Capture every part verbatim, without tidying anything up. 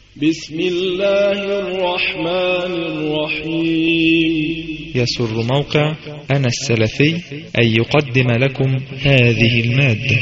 بسم الله الرحمن الرحيم. يسر موقع أنا السلفي أن يقدم لكم هذه المادة.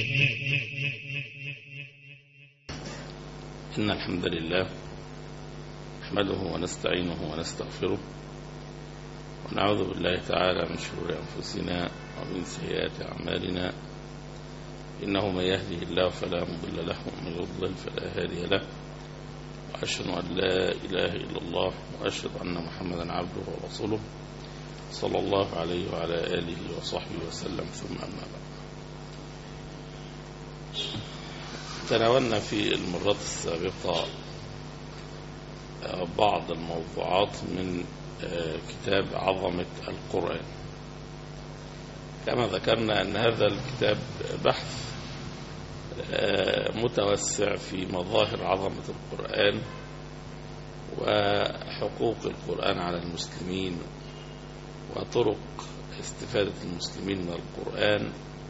إن الحمد لله نحمده ونستعينه ونستغفره ونعوذ بالله تعالى من شرور أنفسنا ومن سيئات أعمالنا، إنه من يهده الله فلا مضل له ومن يضلل فلا هادي له، وأشهد أن لا إله إلا الله وأشهد أن محمدا عبده ورسوله صلى الله عليه وعلى آله وصحبه وسلم، ثم أما بعد. تناولنا في المرات السابقة بعض الموضوعات من كتاب عظمة القرآن. كما ذكرنا أن هذا الكتاب بحث متوسع في مظاهر عظمة القرآن وحقوق القرآن على المسلمين وطرق استفادة المسلمين من القرآن،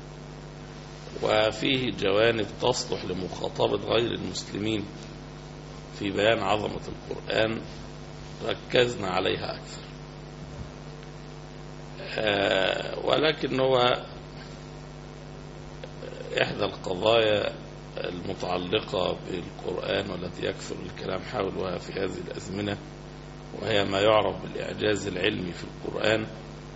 وفيه جوانب تصلح لمخاطبة غير المسلمين في بيان عظمة القرآن ركزنا عليها أكثر. ولكن هو إحدى القضايا المتعلقة بالقرآن والتي يكثر الكلام حولها في هذه الأزمنة، وهي ما يعرف بالإعجاز العلمي في القرآن،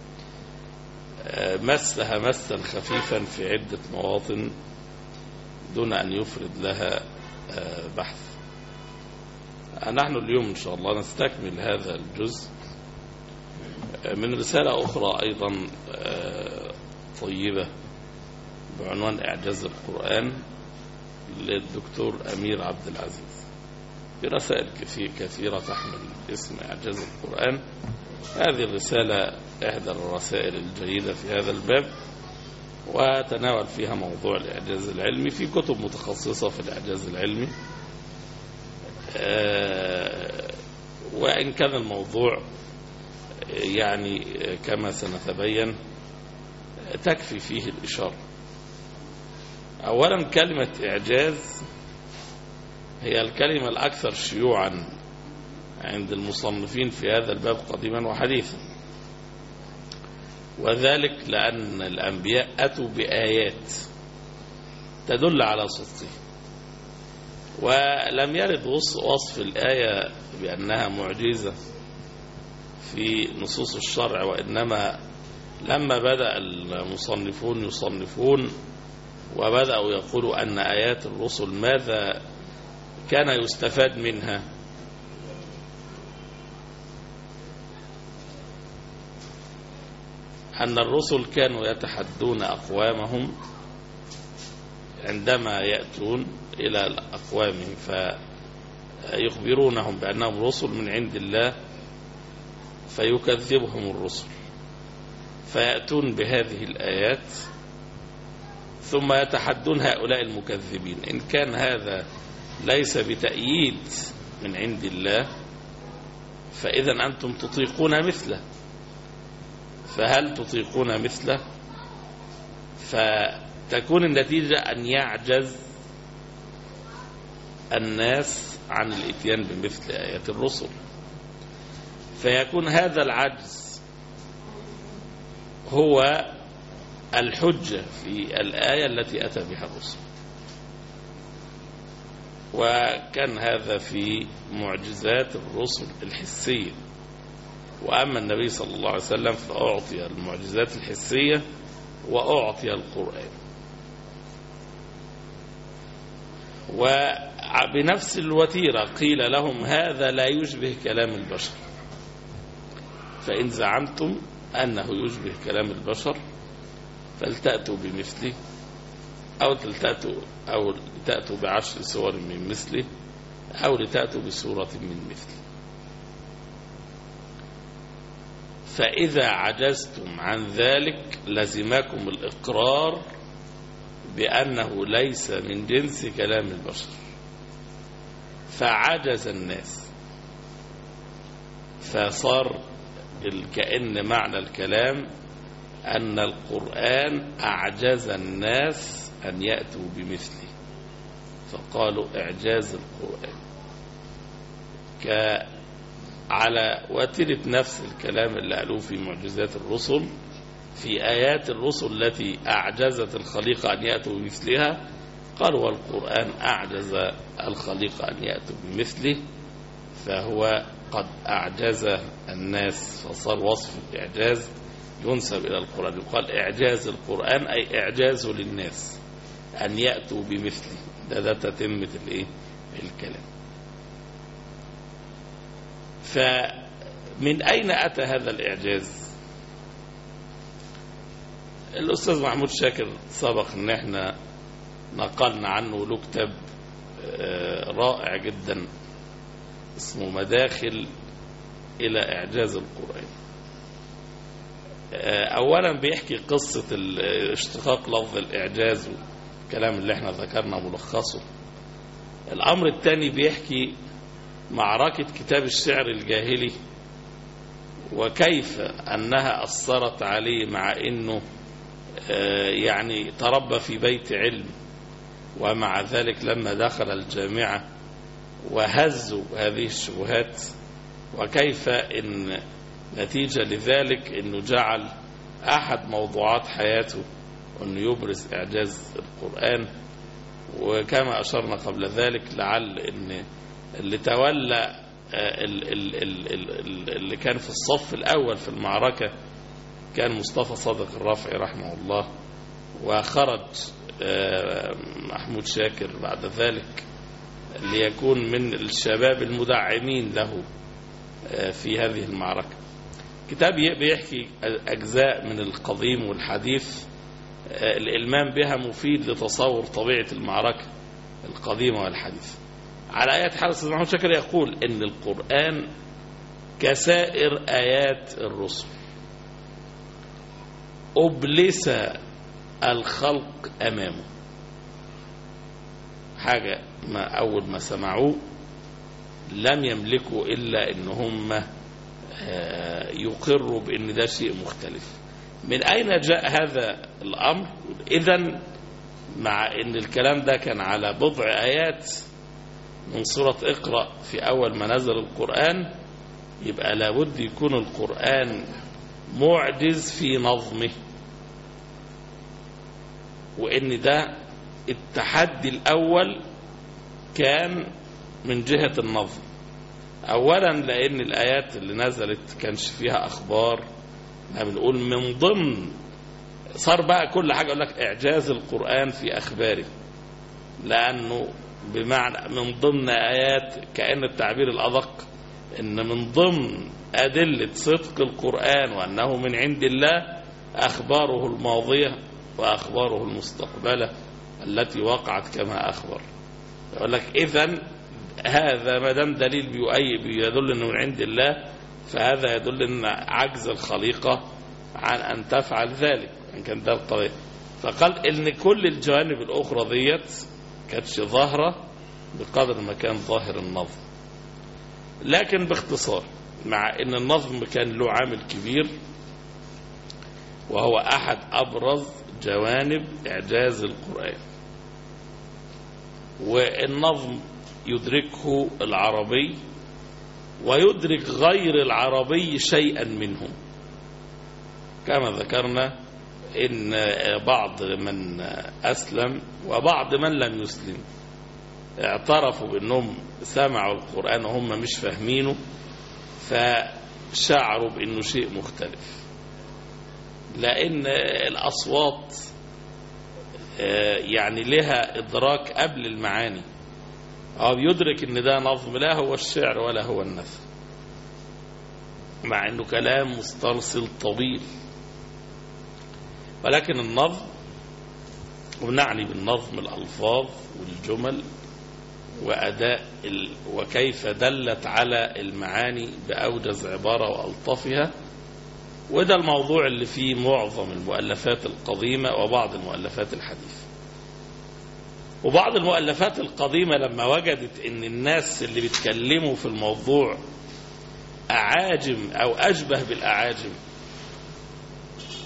مسها مسا خفيفا في عدة مواطن دون أن يفرد لها بحث. نحن اليوم إن شاء الله نستكمل هذا الجزء من رسالة أخرى أيضا طيبة بعنوان إعجاز القرآن للدكتور أمير عبد العزيز، برسائل كثيرة تحمل اسم إعجاز القرآن. هذه الرسالة إحدى الرسائل الجيدة في هذا الباب، وتناول فيها موضوع الإعجاز العلمي في كتب متخصصة في الإعجاز العلمي، وإن كان الموضوع يعني كما سنتبين تكفي فيه الإشارة. أولا، كلمة إعجاز هي الكلمة الأكثر شيوعا عند المصنفين في هذا الباب قديما وحديثا، وذلك لأن الأنبياء أتوا بآيات تدل على صدقه، ولم يرد وصف الآية بأنها معجزة في نصوص الشرع، وإنما لما بدأ المصنفون يصنفون وبدأوا يقولوا أن آيات الرسل ماذا كان يستفاد منها، أن الرسل كانوا يتحدون أقوامهم عندما يأتون إلى أقوامهم فيخبرونهم بأنهم رسل من عند الله، فيكذبهم الرسل فيأتون بهذه الآيات ثم يتحدون هؤلاء المكذبين. إن كان هذا ليس بتأييد من عند الله فإذا أنتم تطيقون مثله، فهل تطيقون مثله؟ فتكون النتيجة أن يعجز الناس عن الإتيان بمثل آيات الرسل، فيكون هذا العجز هو الحجة في الآية التي أتى بها الرسل. وكان هذا في معجزات الرسل الحسية، وأما النبي صلى الله عليه وسلم فأعطي المعجزات الحسية وأعطي القرآن. وبنفس الوتيرة قيل لهم هذا لا يشبه كلام البشر، فإن زعمتم أنه يشبه كلام البشر فلتأتوا بمثله أو تلتأتوا أو تأتوا بعشر سور من مثله أو لتأتوا بسورة من مثله. فإذا عجزتم عن ذلك لزمكم الإقرار بأنه ليس من جنس كلام البشر، فعجز الناس، فصار كأن معنى الكلام أن القرآن أعجز الناس أن يأتوا بمثله، فقالوا إعجاز القرآن. على وتيرة نفس الكلام اللي قالوه في معجزات الرسل، في آيات الرسل التي أعجزت الخليقة أن يأتوا بمثلها، قالوا والقرآن أعجز الخليقة أن يأتوا بمثله، فهو قد أعجز الناس، فصار وصف الإعجاز ينسب إلى القرآن، يقال إعجاز القرآن أي إعجازه للناس أن يأتوا بمثله. ده ده تتمة الإيه الكلام. فمن أين أتى هذا الإعجاز؟ الأستاذ محمود شاكر سبق أن احنا نقلنا عنه له كتاب رائع جدا اسمه مداخل إلى إعجاز القرآن. أولا بيحكي قصة اشتقاق لفظ الإعجاز والكلام اللي احنا ذكرنا ملخصه. الأمر الثاني بيحكي معركة كتاب الشعر الجاهلي وكيف أنها أثرت عليه، مع أنه يعني تربى في بيت علم، ومع ذلك لما دخل الجامعة وهزوا هذه الشبهات، وكيف إن نتيجة لذلك أنه جعل أحد موضوعات حياته أنه يبرز إعجاز القرآن. وكما أشرنا قبل ذلك لعل أن اللي تولى اللي كان في الصف الأول في المعركة كان مصطفى صادق الرافعي رحمه الله، وخرج محمود شاكر بعد ذلك ليكون من الشباب المدعمين له في هذه المعركة. كتاب بيحكي أجزاء من القديم والحديث، الإلمام بها مفيد لتصور طبيعة المعركة القديمة والحديثة. على آيات حال الأستاذ محمود شاكر يقول إن القرآن كسائر آيات الرسل أبلس الخلق أمامه. حاجة ما أول ما سمعوه لم يملكوا إلا إن هم يقروا بأن ده شيء مختلف. من أين جاء هذا الأمر؟ إذن مع أن الكلام ده كان على بضع آيات من سورة اقرأ في أول ما نزل القرآن، يبقى لابد يكون القرآن معجز في نظمه، وإن ده التحدي الأول كان من جهة النظم. أولا لأن الآيات اللي نزلت كانش فيها أخبار، بنقول من ضمن صار بقى كل حاجة يقول لك إعجاز القرآن في أخباره، لأنه بمعنى من ضمن آيات كأن التعبير الأدق إن من ضمن أدلة صدق القرآن وأنه من عند الله أخباره الماضية وأخباره المستقبلة التي وقعت كما أخبر. يقول لك إذن هذا ما دام دليل بيدل أنه من عند الله، فهذا يدل أن عجز الخليقة عن أن تفعل ذلك إن كان ده الطريق. فقال إن كل الجوانب الأخرى ديت كانتش ظاهرة بقدر ما كان ظاهر النظم. لكن باختصار، مع أن النظم كان له عامل كبير وهو أحد أبرز جوانب إعجاز القرآن، والنظم يدركه العربي ويدرك غير العربي شيئا منه. كما ذكرنا إن بعض من أسلم وبعض من لم يسلم اعترفوا بأنهم سمعوا القرآن وهم مش فاهمينه، فشعروا بأنه شيء مختلف، لأن الأصوات يعني لها إدراك قبل المعاني. هو بيدرك ان ده نظم لا هو الشعر ولا هو النثر، مع انه كلام مسترسل طويل. ولكن النظم، ونعني بالنظم الألفاظ والجمل وأداء ال... وكيف دلت على المعاني بأوجز عبارة وألطفها، وده الموضوع اللي فيه معظم المؤلفات القديمة وبعض المؤلفات الحديثة. وبعض المؤلفات القديمة لما وجدت ان الناس اللي بيتكلموا في الموضوع أعاجم أو أشبه بالأعاجم،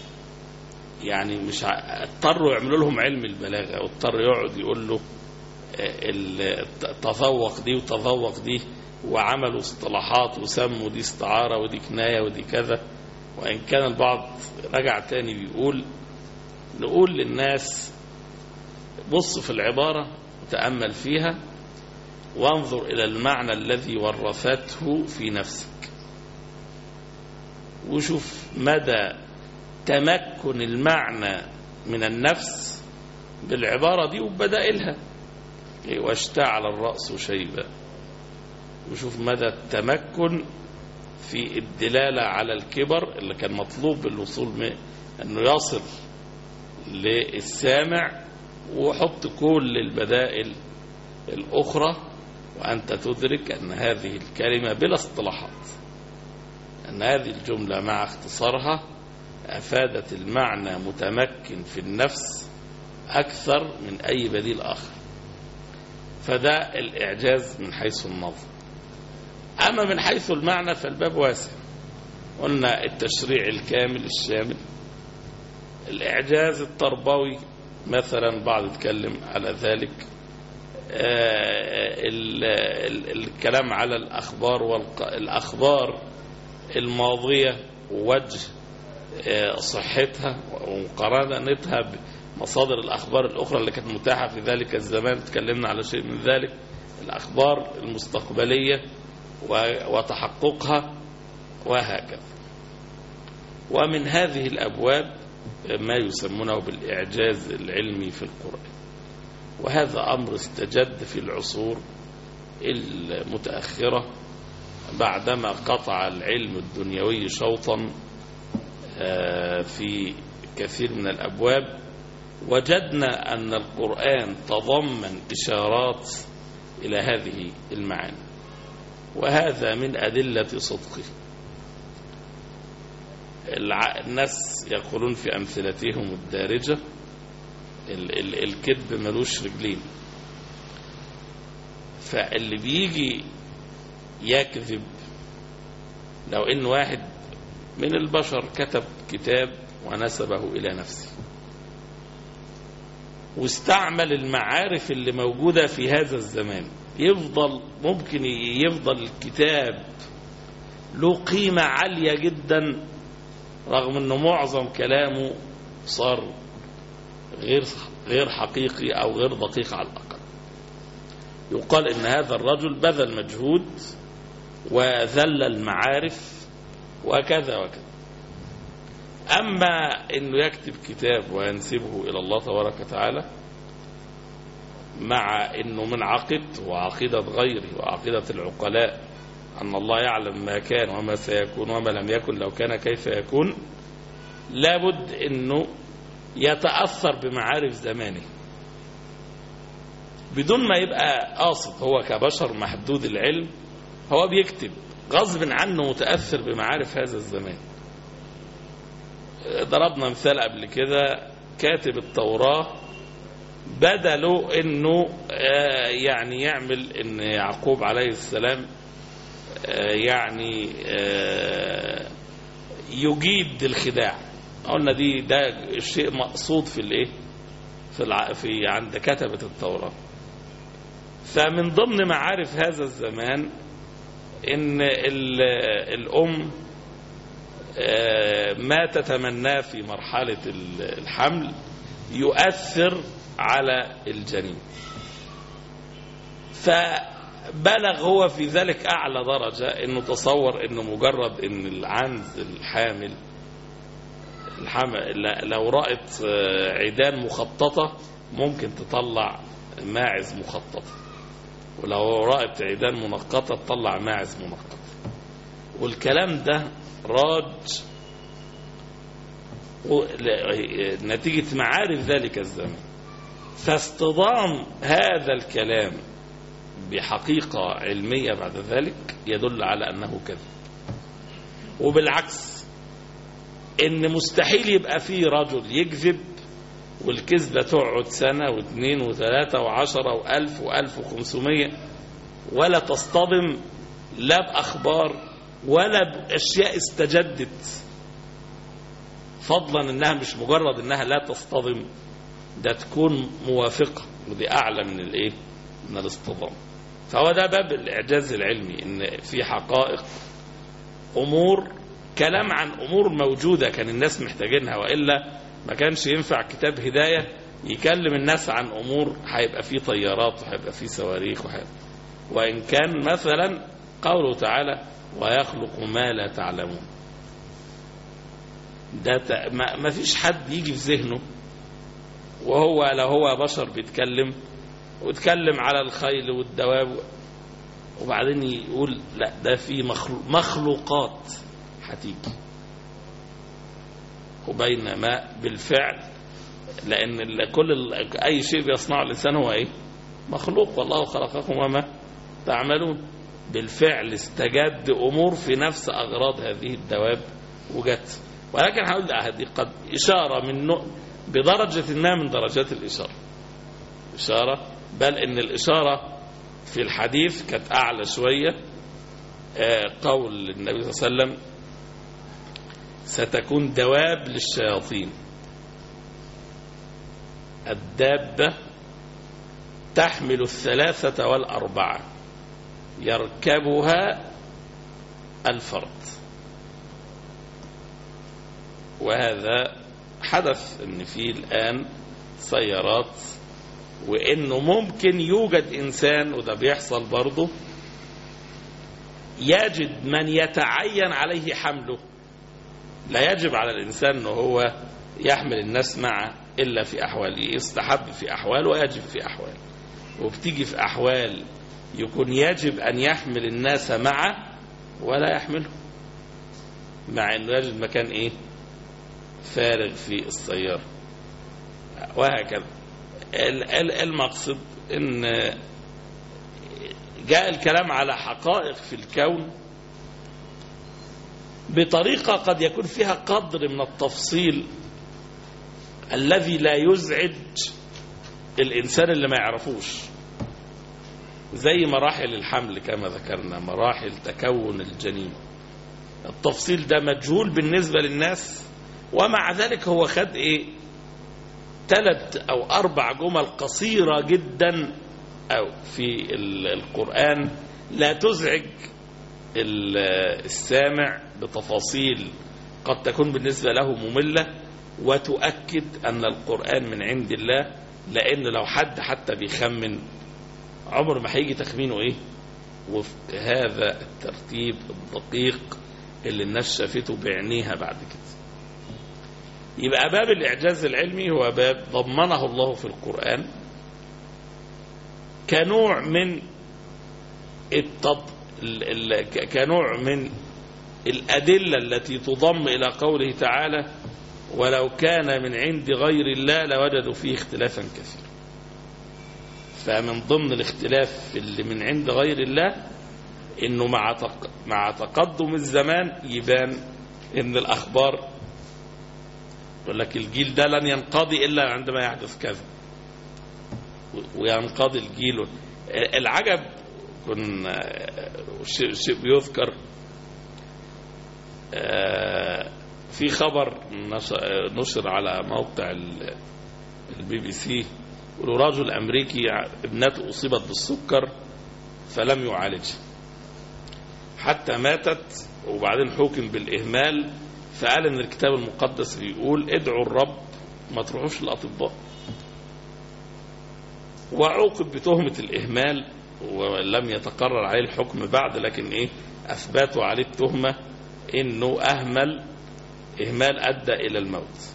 يعني مش اضطروا يعملوا لهم علم البلاغة، واضطر يقعد يقول له تذوق دي وتذوق دي، وعملوا اصطلاحات وسموا دي استعارة ودي كناية ودي كذا. وإن كان البعض رجع تاني بيقول نقول للناس بص في العبارة وتأمل فيها وانظر إلى المعنى الذي ورثته في نفسك، وشوف مدى تمكن المعنى من النفس بالعبارة دي وبدائلها. واشتعل الرأس شيبا، وشوف مدى التمكن في الدلالة على الكبر اللي كان مطلوب بالوصول من أنه يصل للسامع، وحط كل البدائل الأخرى وأنت تدرك أن هذه الكلمة بلا اصطلاحات، أن هذه الجملة مع اختصارها أفادت المعنى متمكن في النفس أكثر من أي بديل آخر. فده الإعجاز من حيث النظر. أما من حيث المعنى فالباب واسع. قلنا التشريع الكامل الشامل، الإعجاز التربوي مثلا بعض يتكلم على ذلك، الكلام على الأخبار والأخبار الماضية ووجه صحتها ومقارنتها بمصادر الأخبار الأخرى اللي كانت متاحة في ذلك الزمان، تكلمنا على شيء من ذلك، الأخبار المستقبلية وتحققها وهكذا. ومن هذه الأبواب ما يسمونه بالإعجاز العلمي في القرآن، وهذا أمر استجد في العصور المتأخرة بعدما قطع العلم الدنيوي شوطا في كثير من الأبواب. وجدنا أن القرآن تضمن إشارات إلى هذه المعاني، وهذا من أدلة صدقه. الناس يقولون في أمثلتهم الدارجة الكذب ملوش رجلين، فاللي بيجي يكذب لو إن واحد من البشر كتب كتاب ونسبه إلى نفسه واستعمل المعارف اللي موجودة في هذا الزمان، يفضل ممكن يفضل الكتاب له قيمة عالية جدا رغم أنه معظم كلامه صار غير غير حقيقي أو غير دقيق على الأقل. يقال إن هذا الرجل بذل مجهود وذل المعارف وكذا وكذا. أما أنه يكتب كتاب وينسبه إلى الله تبارك وتعالى مع أنه من عقيدته وعقيدة غيره وعقيدة العقلاء أن الله يعلم ما كان وما سيكون وما لم يكن لو كان كيف يكون، لابد أنه يتأثر بمعارف زمانه بدون ما يبقى قاصد. هو كبشر محدود العلم هو بيكتب غصب عنه متأثر بمعارف هذا الزمان. ضربنا مثال قبل كده، كاتب التوراة بدله انه يعني يعمل ان يعقوب عليه السلام يعني يجيد الخداع. قلنا دي ده الشيء مقصود في الايه في في عند كتبة التوراة. فمن ضمن معارف هذا الزمان ان الام ما تتمناه في مرحلة الحمل يؤثر على الجنين، فبلغ هو في ذلك أعلى درجة أنه تصور أنه مجرد أن العنز الحامل لو رأت عيدان مخططة ممكن تطلع ماعز مخططة، ولو رأت عيدان منقطة تطلع ماعز منقطة. والكلام ده راج نتيجة معارف ذلك الزمن. فاصطدام هذا الكلام بحقيقة علمية بعد ذلك يدل على أنه كذب. وبالعكس إن مستحيل يبقى فيه رجل يكذب والكذبة تقعد سنة واثنين وثلاثة وعشرة وألف وألف وخمسمية ولا تصطدم لا بأخبار ولا بأشياء استجدت، فضلا إنها مش مجرد إنها لا تصطدم، ده تكون موافقة، ودي أعلى من الإيه من الاصطدام. فهو ده باب الإعجاز العلمي، إن في حقائق أمور كلام عن أمور موجودة كان الناس محتاجينها، وإلا ما كانش ينفع كتاب هداية يكلم الناس عن أمور هيبقى فيه طيارات وهيبقى فيه صواريخ وهيبقى. وإن كان مثلا قوله تعالى ويخلق ما لا تعلمون، ده ما فيش حد يجي في ذهنه وهو لو هو بشر بيتكلم ويتكلم على الخيل والدواب وبعدين يقول لا ده في مخلوقات هتيجي، وبينما بالفعل لأن كل أي شيء بيصنعه الإنسان هو إيه؟ مخلوق، والله خلقكم وما تعملون. بالفعل استجد أمور في نفس أغراض هذه الدواب وجت، ولكن هقول هذه قد إشارة من نوع بدرجة ما من درجات الإشارة، إشارة، بل إن الإشارة في الحديث كانت أعلى شوية. قول النبي صلى الله عليه وسلم ستكون دواب للشياطين، الدابة تحمل الثلاثة والأربعة يركبها الفرد، وهذا حدث ان في الآن سيارات، وانه ممكن يوجد انسان، وده بيحصل برضه، يجد من يتعين عليه حمله. لا يجب على الانسان انه هو يحمل الناس معه الا في احوال، يستحب في احوال ويجب في احوال، وبتيجي في احوال يكون يجب ان يحمل الناس معه ولا يحمله، مع انه يجد مكان ايه فارغ في السيارة، وهكذا. المقصد ان جاء الكلام على حقائق في الكون بطريقة قد يكون فيها قدر من التفصيل الذي لا يزعج الإنسان اللي ما يعرفوش، زي مراحل الحمل كما ذكرنا، مراحل تكون الجنين. التفصيل ده مجهول بالنسبة للناس، ومع ذلك هو خد ايه ثلاث او اربع جمل قصيرة جدا او في القرآن لا تزعج السامع بتفاصيل قد تكون بالنسبة له مملة، وتؤكد ان القرآن من عند الله. لان لو حد حتى بيخمن عمر ما هيجي تخمينه ايه وفق هذا الترتيب الدقيق اللي الناس شافته بعينيها بعد كده. يبقى باب الإعجاز العلمي هو باب ضمنه الله في القرآن كنوع من التض... كنوع من الأدلة التي تضم إلى قوله تعالى ولو كان من عند غير الله لوجدوا فيه اختلافا كثيرا. فمن ضمن الاختلاف اللي من عند غير الله إنه مع تق... مع تقدم الزمان يبان إن الأخبار يقول لك الجيل ده لن ينقضي إلا عندما يحدث كذا، وينقضي الجيل. العجب كن شيء بيذكر في خبر نشر على موقع البي بي سي، يقولوا رجل أمريكي ابنته أصيبت بالسكر فلم يعالجها حتى ماتت، وبعدين حكم بالإهمال، فقال ان الكتاب المقدس بيقول ادعوا الرب ما تروحوش للأطباء، وعوقب بتهمة الإهمال ولم يتقرر عليه الحكم بعد، لكن ايه اثبتوا عليه التهمة انه اهمل اهمال ادى الى الموت.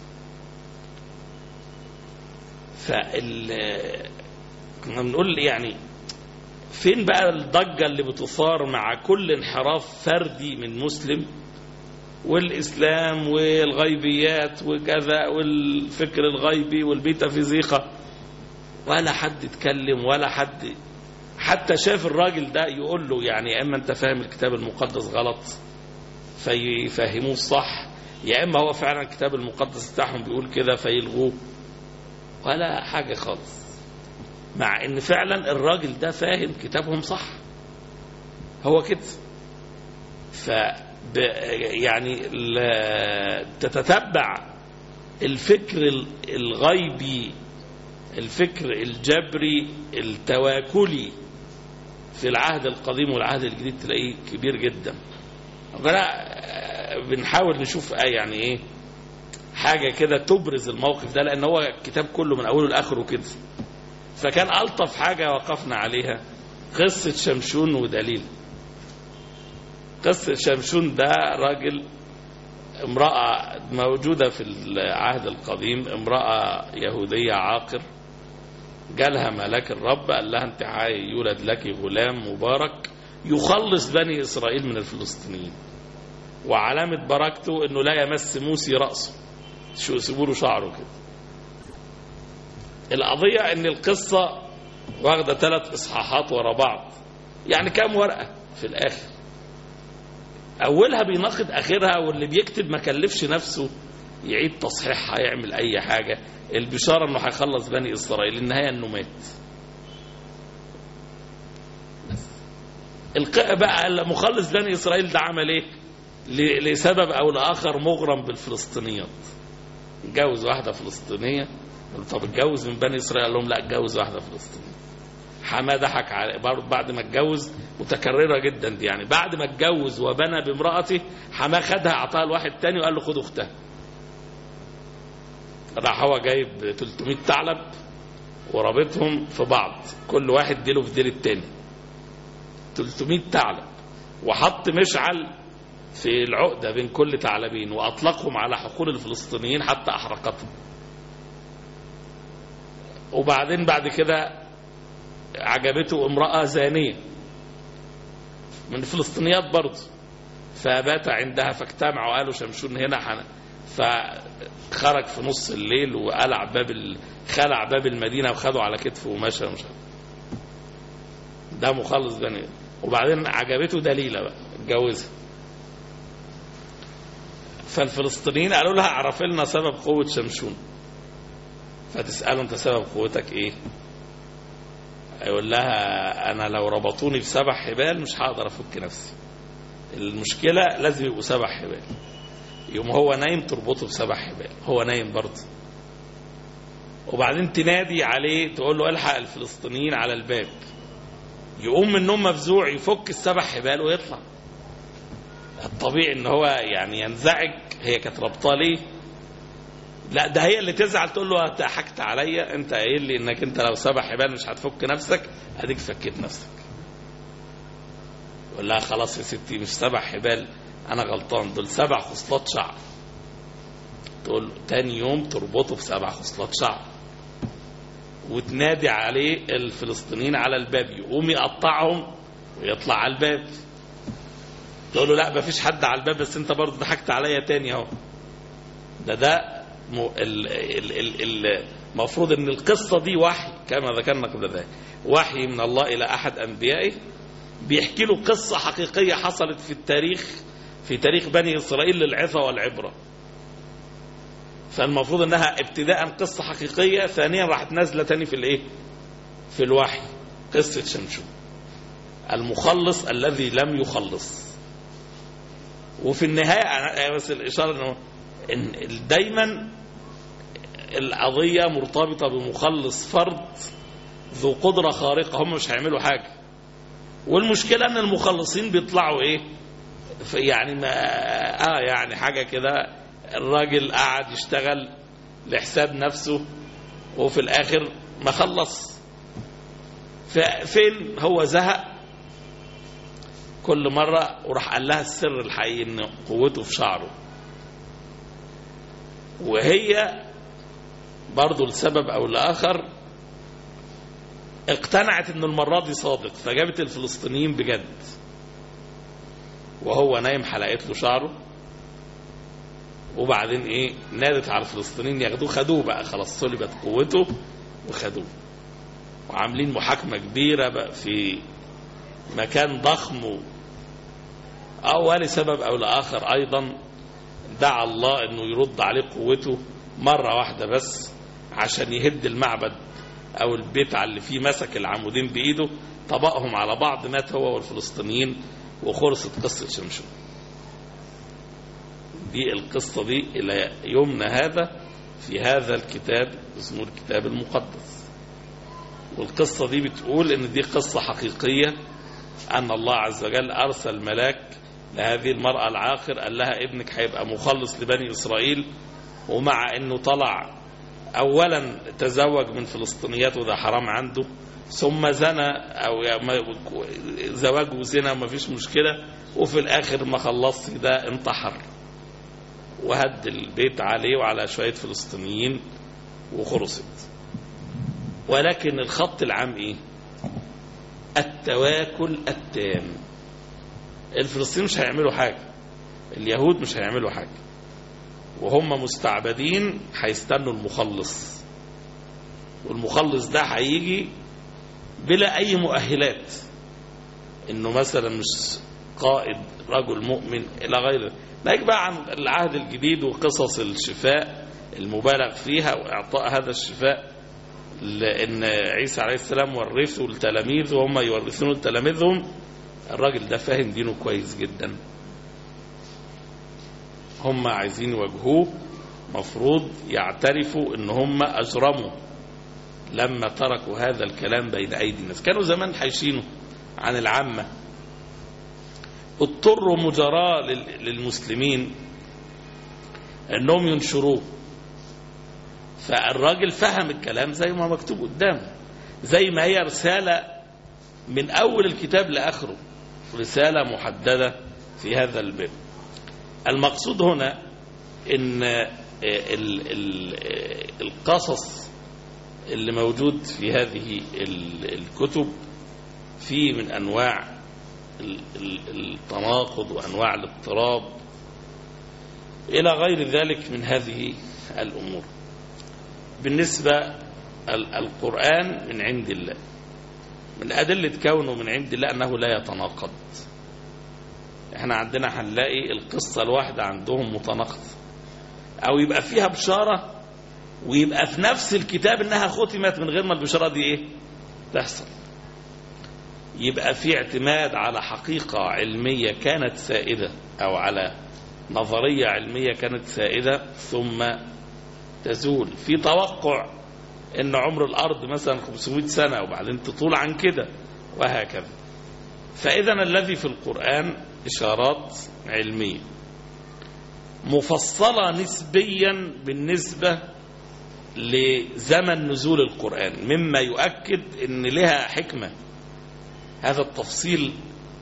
فال كنا بنقول يعني فين بقى الضجة اللي بتثار مع كل انحراف فردي من مسلم، والإسلام والغيبيات وكذا والفكر الغيبي والميتافيزيقا، ولا حد يتكلم ولا حد حتى شاف الراجل ده يقول له يعني يا إما أنت فاهم الكتاب المقدس غلط فيفهموه الصح، يا إما هو فعلا الكتاب المقدس بتاعهم بيقول كده فيلغوه، ولا حاجة خالص، مع إن فعلا الراجل ده فاهم كتابهم صح، هو كده. ف يعني تتتبع الفكر الغيبي الفكر الجبري التواكلي في العهد القديم والعهد الجديد تلاقيه كبير جدا. بنحاول نشوف ايه يعني ايه حاجة كده تبرز الموقف ده، لان هو الكتاب كله من اوله لاخره كده. فكان ألطف حاجة وقفنا عليها قصة شمشون ودليل. قصة شمشون ده راجل، امرأة موجودة في العهد القديم، امرأة يهودية عاقر، جالها ملاك الرب قال لها انت يولد لك غلام مبارك يخلص بني إسرائيل من الفلسطينيين، وعلامة بركته انه لا يمس موسي رأسه، شو يسيبوا له شعره كده. القضية ان القصة واخدة ثلاث اصحاحات ورا بعض، يعني كام ورقة في الاخر، اولها بيناقض اخرها، واللي بيكتب ما كلفش نفسه يعيد تصحيحها يعمل اي حاجة. البشارة انه هيخلص بني اسرائيل، النهاية انه مات. القاء بقى مخلص بني اسرائيل ده عمل ايه؟ لسبب او لاخر مغرم بالفلسطينيات، اتجوز واحدة فلسطينية. طب اتجوز من بني اسرائيل؟ قال لهم لا، اتجوز واحدة فلسطينية. حماه ضحك عليه بعد ما اتجوز، متكررة جدا دي، يعني بعد ما اتجوز وبنى بامرأته حماه خدها اعطاها لواحد تاني وقال له خد اختها. راح هو جايب ثلاثمائة ثعلب ورابطهم في بعض، كل واحد ديله في ديل التاني، ثلاثمائة ثعلب، وحط مشعل في العقدة بين كل ثعلبين واطلقهم على حقول الفلسطينيين حتى احرقتهم. وبعدين بعد كده عجبته امرأة زانية من الفلسطينيات برضه، فبات عندها، فاجتمعوا قالوا شمشون هنا حنا، فخرج في نص الليل وقلع باب ال... خلع باب المدينة وخدوا على كتفه ومشى. مش ده مخلص بني. وبعدين عجبته دليلة بقى، اتجوزها. فالفلسطينيين قالوا لها اعرف لنا سبب قوة شمشون. فتسأله انت سبب قوتك ايه؟ يقول لها انا لو ربطوني بسبع حبال مش هقدر افك نفسي، المشكلة لازم يبقوا سبع حبال. يوم هو نايم تربطه بسبع حبال، هو نايم برضه. وبعدين تنادي عليه تقول له الحق الفلسطينيين على الباب، يقوم من النوم مفزوع يفك السبع حبال ويطلع. الطبيعي ان هو يعني ينزعج، هي كانت ربطاه ليه؟ لا ده هي اللي تزعل، تقول له انت حكت عليا، انت قايل لي انك انت لو سبع حبال مش هتفك نفسك، اديك فكيت نفسك. يقول لها خلاص يا ستي مش سبع حبال، انا غلطان، دول سبع خصلات شعر. تقول له تاني يوم تربطه بسبع خصلات شعر، وتنادي عليه الفلسطينيين على الباب، يقوم يقطعهم ويطلع على الباب. تقول له لا مفيش حد على الباب، بس انت برضه ضحكت عليا تاني اهو. ده ده المفروض ان القصة دي وحي كما ذكرنا قبل ذلك، وحي من الله الى احد انبيائه، بيحكي له قصة حقيقية حصلت في التاريخ، في تاريخ بني اسرائيل للعظة والعبرة. فالمفروض انها ابتداء قصة حقيقية، ثانيا راح نازلة تاني في الايه؟ في الوحي، قصة شمشون المخلص الذي لم يخلص. وفي النهاية بس الاشارة ان دايما القضية مرتبطة بمخلص فرد ذو قدرة خارقة، هم مش هيعملوا حاجة. والمشكلة ان المخلصين بيطلعوا ايه؟ يعني ما اه يعني حاجة كده، الراجل قاعد يشتغل لحساب نفسه وفي الاخر ما خلص. فين هو زهق كل مرة، وراح قال لها السر الحقيقي ان قوته في شعره. وهي برضو لسبب او لاخر اقتنعت ان المرة دي صادق، فجابت الفلسطينيين بجد وهو نايم، حلقت له شعره. وبعدين ايه؟ نادت على الفلسطينيين ياخدوه، خدوه بقى خلاص، صلبت قوته وخدوه. وعاملين محاكمة كبيرة بقى في مكان ضخم. او لسبب او لاخر ايضا دعا الله انه يرد عليه قوته مرة واحدة بس، عشان يهد المعبد او البيت على اللي فيه، مسك العمودين بايده طبقهم على بعض، مات هو والفلسطينيين، وخلصت قصة شمشون. دي القصة دي الى يومنا هذا في هذا الكتاب اسمه الكتاب المقدس. والقصة دي بتقول ان دي قصة حقيقية، ان الله عز وجل ارسل ملاك لهذه المرأة العاقر قال لها ابنك هيبقى مخلص لبني اسرائيل، ومع انه طلع اولا تزوج من فلسطينيات وده حرام عنده، ثم زنى او زواج وزنا وما فيش مشكلة، وفي الاخر ما خلصت ده انتحر وهد البيت عليه وعلى شوية فلسطينيين وخرصت. ولكن الخط العام ايه؟ التواكل التام. الفلسطينيين مش هيعملوا حاجة، اليهود مش هيعملوا حاجة، وهم مستعبدين هيستنوا المخلص، والمخلص ده هيجي بلا اي مؤهلات، انه مثلا مش قائد رجل مؤمن الى غيره. نحكي بقى عن العهد الجديد وقصص الشفاء المبالغ فيها واعطاء هذا الشفاء، لان عيسى عليه السلام ورثه التلاميذ وهم يورثون لتلاميذهم. الراجل ده فاهم دينه كويس جدا، هم عايزين يواجهوه، مفروض يعترفوا ان هم اجرموا لما تركوا هذا الكلام بين ايدي الناس. كانوا زمان حايشينه عن العامة، اضطروا مجراة للمسلمين انهم ينشروه، فالراجل فهم الكلام زي ما مكتوب قدامه، زي ما هي رسالة من اول الكتاب لاخره، رسالة محددة في هذا الباب. المقصود هنا ان القصص اللي موجود في هذه الكتب فيه من انواع التناقض وانواع الاضطراب الى غير ذلك من هذه الامور. بالنسبة القرآن من عند الله، من أدلة كونه من عند الله أنه لا يتناقض. احنا عندنا هنلاقي القصة الواحدة عندهم متناقضة، أو يبقى فيها بشارة ويبقى في نفس الكتاب إنها ختمت من غير ما البشارة دي إيه تحصل. يبقى في اعتماد على حقيقة علمية كانت سائدة أو على نظرية علمية كانت سائدة ثم تزول، في توقع ان عمر الارض مثلا خمسمائة سنة وبعدين تطول عن كده وهكذا. فاذا الذي في القرآن اشارات علمية مفصلة نسبيا بالنسبة لزمن نزول القرآن، مما يؤكد ان لها حكمة هذا التفصيل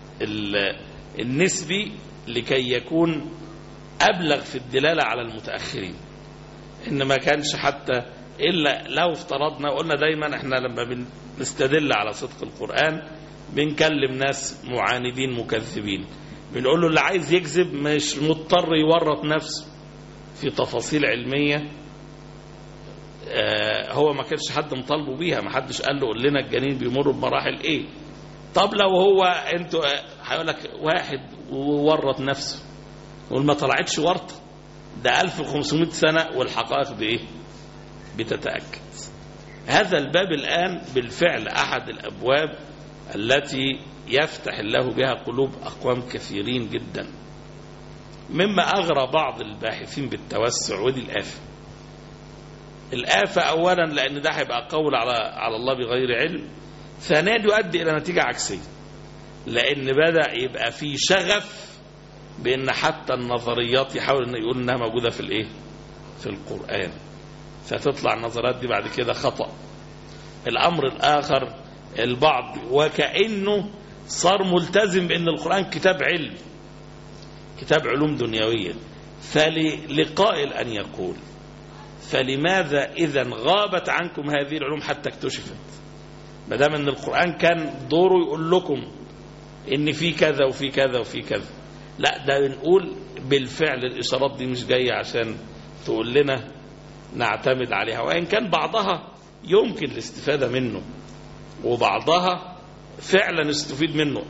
النسبي لكي يكون ابلغ في الدلالة على المتأخرين. إن ما كانش حتى إلا لو افترضنا، وقلنا دايما إحنا لما بنستدل على صدق القرآن بنكلم ناس معاندين مكذبين، بنقول له اللي عايز يكذب مش مضطر يورط نفسه في تفاصيل علمية آه هو ما كانش حد مطالبه بيها، ما حدش قال له قول لنا الجنين بيمر بمراحل إيه. طب لو هو أنتوا هيقول لك واحد وورط نفسه يقول ما طلعتش ورطة، ده ألف وخمسمائة سنة والحقائق بإيه بتتأكد. هذا الباب الآن بالفعل أحد الأبواب التي يفتح الله بها قلوب أقوام كثيرين جدا، مما أغرى بعض الباحثين بالتوسع، ودي الآفة. الآفة أولا لأن ده هيبقى قول على على الله بغير علم، ثانيا يؤدي إلى نتيجة عكسية، لأن بدأ يبقى في شغف بأن حتى النظريات يحاول أن يقول أنها موجودة في الإيه في القرآن، فتطلع النظريات دي بعد كده خطأ. الأمر الآخر البعض وكأنه صار ملتزم بأن القرآن كتاب علم، كتاب علوم دنيوية، فلقائل أن يقول فلماذا إذا غابت عنكم هذه العلوم حتى اكتشفت؟ ما دام أن القرآن كان دوره يقول لكم إن في كذا وفي كذا وفي كذا، لا ده بنقول بالفعل الإشارات دي مش جاية عشان تقول لنا نعتمد عليها، وإن كان بعضها يمكن الاستفادة منه وبعضها فعلا استفيد منه.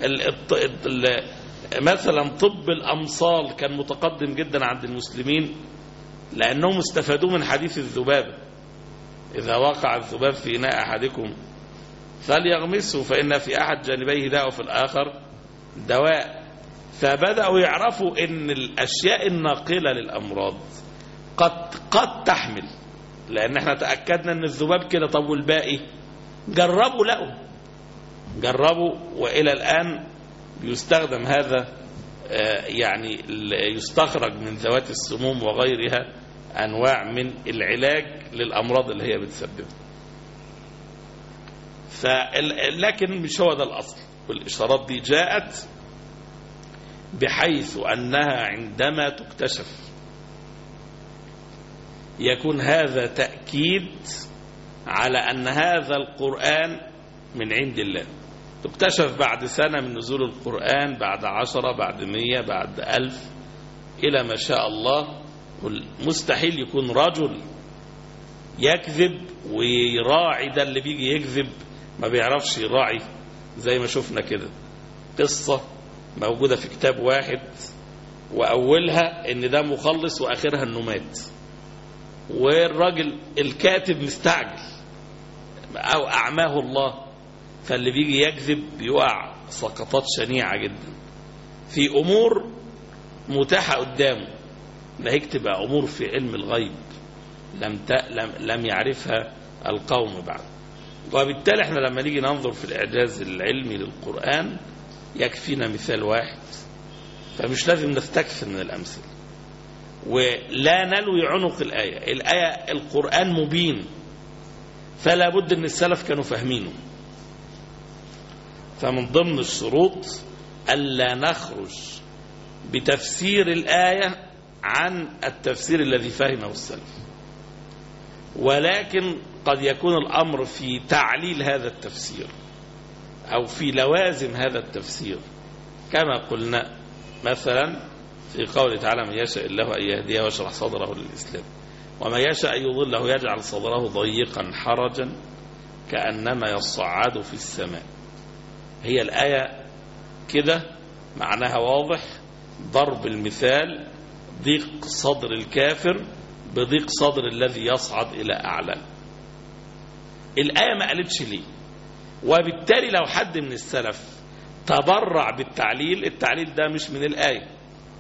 مثلا طب الأمصال كان متقدم جدا عند المسلمين لأنهم استفادوا من حديث الذبابة، إذا وقع الذباب في إناء أحدكم فليغمسه فإن في أحد جانبيه داء وفي الآخر دواء. فبدأوا يعرفوا إن الأشياء الناقلة للأمراض قد قد تحمل، لأن احنا تأكدنا إن الذباب كده، طب والباقي جربوا لقوا جربوا وإلى الآن بيستخدم هذا، يعني يستخرج من ذوات السموم وغيرها أنواع من العلاج للأمراض اللي هي بتسببها. لكن مش هو ده الأصل، والإشارات دي جاءت بحيث أنها عندما تكتشف يكون هذا تأكيد على أن هذا القرآن من عند الله. تكتشف بعد سنة من نزول القرآن، بعد عشرة، بعد مية، بعد ألف، إلى ما شاء الله. مستحيل يكون رجل يكذب ويراعي، ده اللي بيجي يكذب ما بيعرفش يراعي، زي ما شفنا كده قصة موجودة في كتاب واحد وأولها إن ده مخلص وآخرها إنه مات، والراجل الكاتب مستعجل أو أعماه الله، فاللي بيجي يكذب بيقع سقطات شنيعة جدا في أمور متاحة قدامه، ده هيكتب أمور في علم الغيب لم لم لم يعرفها القوم بعد. وبالتالي احنا لما نيجي ننظر في الإعجاز العلمي للقرآن يكفينا مثال واحد، فمش لازم نستكثر من الأمثلة، ولا نلوي عنق الآية. الآية القرآن مبين، فلا بد أن السلف كانوا فاهمينه. فمن ضمن الشروط ألا نخرج بتفسير الآية عن التفسير الذي فهمه السلف، ولكن قد يكون الأمر في تعليل هذا التفسير أو في لوازم هذا التفسير، كما قلنا مثلا في قوله تعالى: من يشاء الله أن يهديه ويشرح صدره للإسلام، وما يشاء أن يضله يجعل صدره ضيقا حرجا كأنما يصعد في السماء. هي الآية كده معناها واضح، ضرب المثال ضيق صدر الكافر بضيق صدر الذي يصعد إلى أعلى. الآية ما قالتش ليه، وبالتالي لو حد من السلف تبرع بالتعليل، التعليل ده مش من الآية،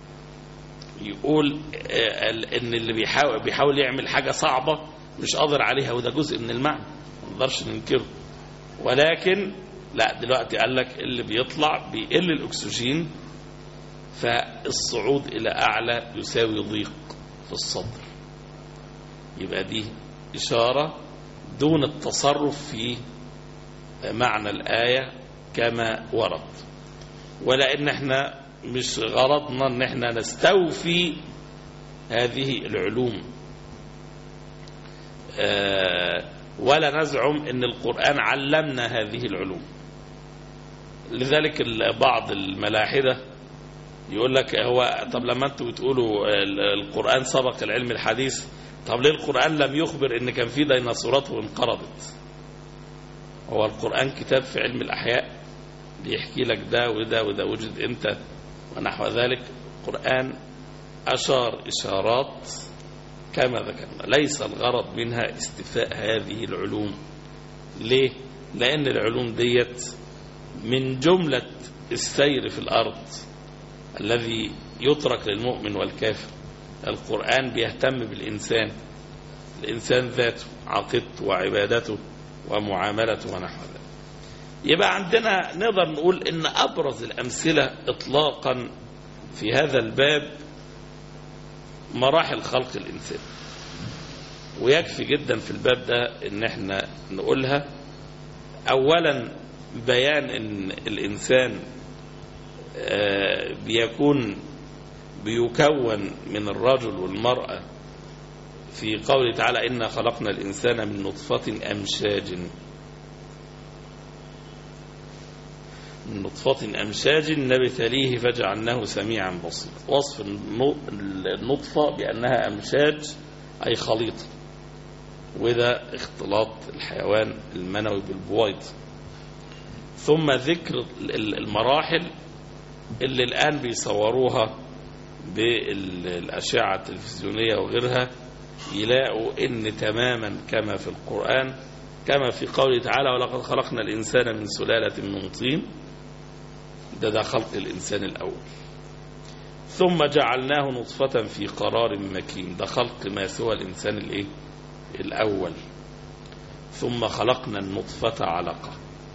يقول ان اللي بيحاول, بيحاول يعمل حاجة صعبة مش قادر عليها، وده جزء من المعنى ما نقدرش ننكره. ولكن لا، دلوقتي قال لك اللي بيطلع بيقل الأكسجين، فالصعود إلى أعلى يساوي ضيق في الصدر. يبقى دي إشارة دون التصرف في معنى الآية كما ورد، ولأن احنا مش غرضنا ان احنا نستوفي هذه العلوم ولا نزعم ان القرآن علمنا هذه العلوم. لذلك بعض الملاحدة يقول لك هو طب لما انتوا بتقولوا القرآن سبق العلم الحديث، طب ليه القرآن لم يخبر ان كان في ديناصورات وانقرضت؟ هو القرآن كتاب في علم الأحياء بيحكي لك ده وده وده وجد امتى ونحو ذلك. القرآن أشار إشارات كما ذكرنا، ليس الغرض منها استفاء هذه العلوم. ليه؟ لأن العلوم ديت من جملة السير في الأرض الذي يترك للمؤمن والكافر. القرآن بيهتم بالإنسان، الإنسان ذاته، عقيدته وعبادته ومعاملته ونحو ذلك. يبقى عندنا نقدر نقول إن أبرز الأمثلة إطلاقا في هذا الباب مراحل خلق الإنسان، ويكفي جدا في الباب ده إن احنا نقولها. أولا بيان إن الإنسان بيكون بيكون من الرجل والمرأة في قوله تعالى: إنا خلقنا الإنسان من نطفة أمشاج من نطفة أمشاج نبتليه فجعلناه سميعا بصيرا. وصف النطفة بأنها أمشاج أي خليط، وده اختلاط الحيوان المنوي بالبويض. ثم ذكر المراحل اللي الآن بيصوروها بالأشعة التلفزيونية وغيرها، يلاقوا إن تماما كما في القرآن، كما في قوله تعالى: ولقد خلقنا الإنسان من سلالة من طين. ده ده خلق الإنسان الأول. ثم جعلناه نطفة في قرار مكين، ده خلق ما سوى الإنسان الإيه؟ الأول. ثم خلقنا النطفة علقة.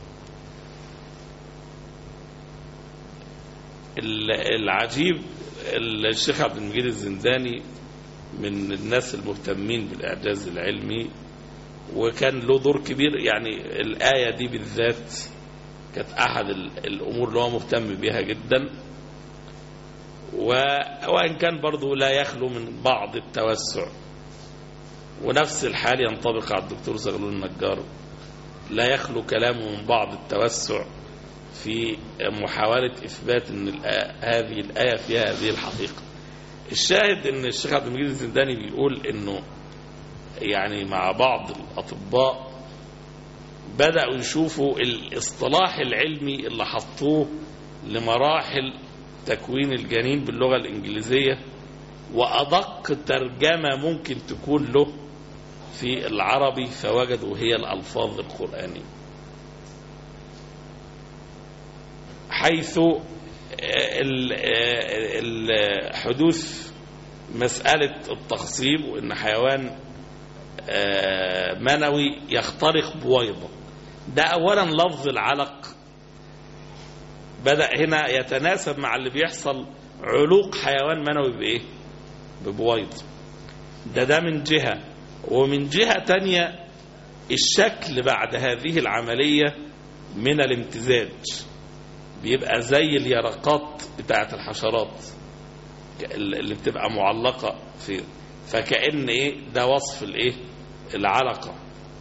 العجيب الشيخ عبد المجيد الزنداني من الناس المهتمين بالإعجاز العلمي، وكان له دور كبير. يعني الآية دي بالذات كانت أحد الأمور اللي هو مهتم بها جدا، وإن كان برضو لا يخلو من بعض التوسع. ونفس الحال ينطبق على الدكتور زغلول النجار، لا يخلو كلامه من بعض التوسع في محاولة إثبات أن هذه الآية فيها هذه الحقيقة. الشاهد أن الشيخ عبد المجيد الزنداني بيقول أنه يعني مع بعض الأطباء بدأوا يشوفوا الاصطلاح العلمي اللي حطوه لمراحل تكوين الجنين باللغة الإنجليزية، وأدق ترجمة ممكن تكون له في العربي، فوجدوا هي الألفاظ القرآنية، حيث حدوث مسألة التخصيب، وإن حيوان منوي يخترق بويضة. ده أولا لفظ العلق بدأ هنا يتناسب مع اللي بيحصل، علوق حيوان منوي بإيه؟ ببويض. ده ده من جهة، ومن جهة تانية الشكل بعد هذه العملية من الامتزاج بيبقى زي اليرقات بتاعت الحشرات اللي بتبقى معلقة في، فكأن ايه ده وصف الايه العلقة.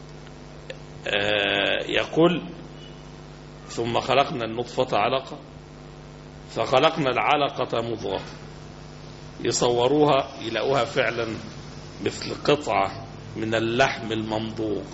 آه يقول ثم خلقنا النطفة علقة فخلقنا العلقة مضغة. يصوروها يلاقوها فعلا مثل قطعة من اللحم الممضوغ.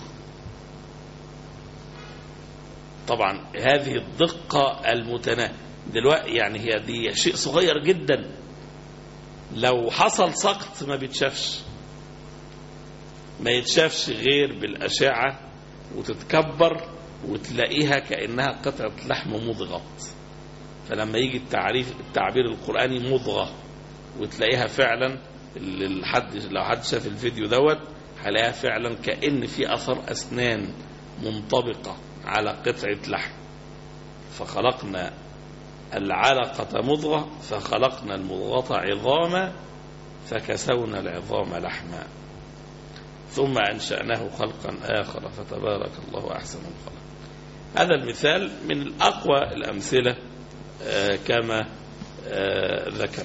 طبعا هذه الدقة المتناهية دلوقتي، يعني هي دي شيء صغير جدا، لو حصل سقط ما بيتشافش، ما يتشافش غير بالأشعة، وتتكبر وتلاقيها كأنها قطعة لحم مضغة. فلما يجي التعريف التعبير القرآني مضغة، وتلاقيها فعلا الحد لو حد شاف الفيديو دوت هلاقيها فعلا كأن في أثر أسنان منطبقة على قطعة لحم. فخلقنا العلقة مضغة فخلقنا المضغة عظاما فكسونا العظام لحما ثم أنشأناه خلقا آخر فتبارك الله أحسن الخلق. هذا المثال من الأقوى الأمثلة كما ذكر.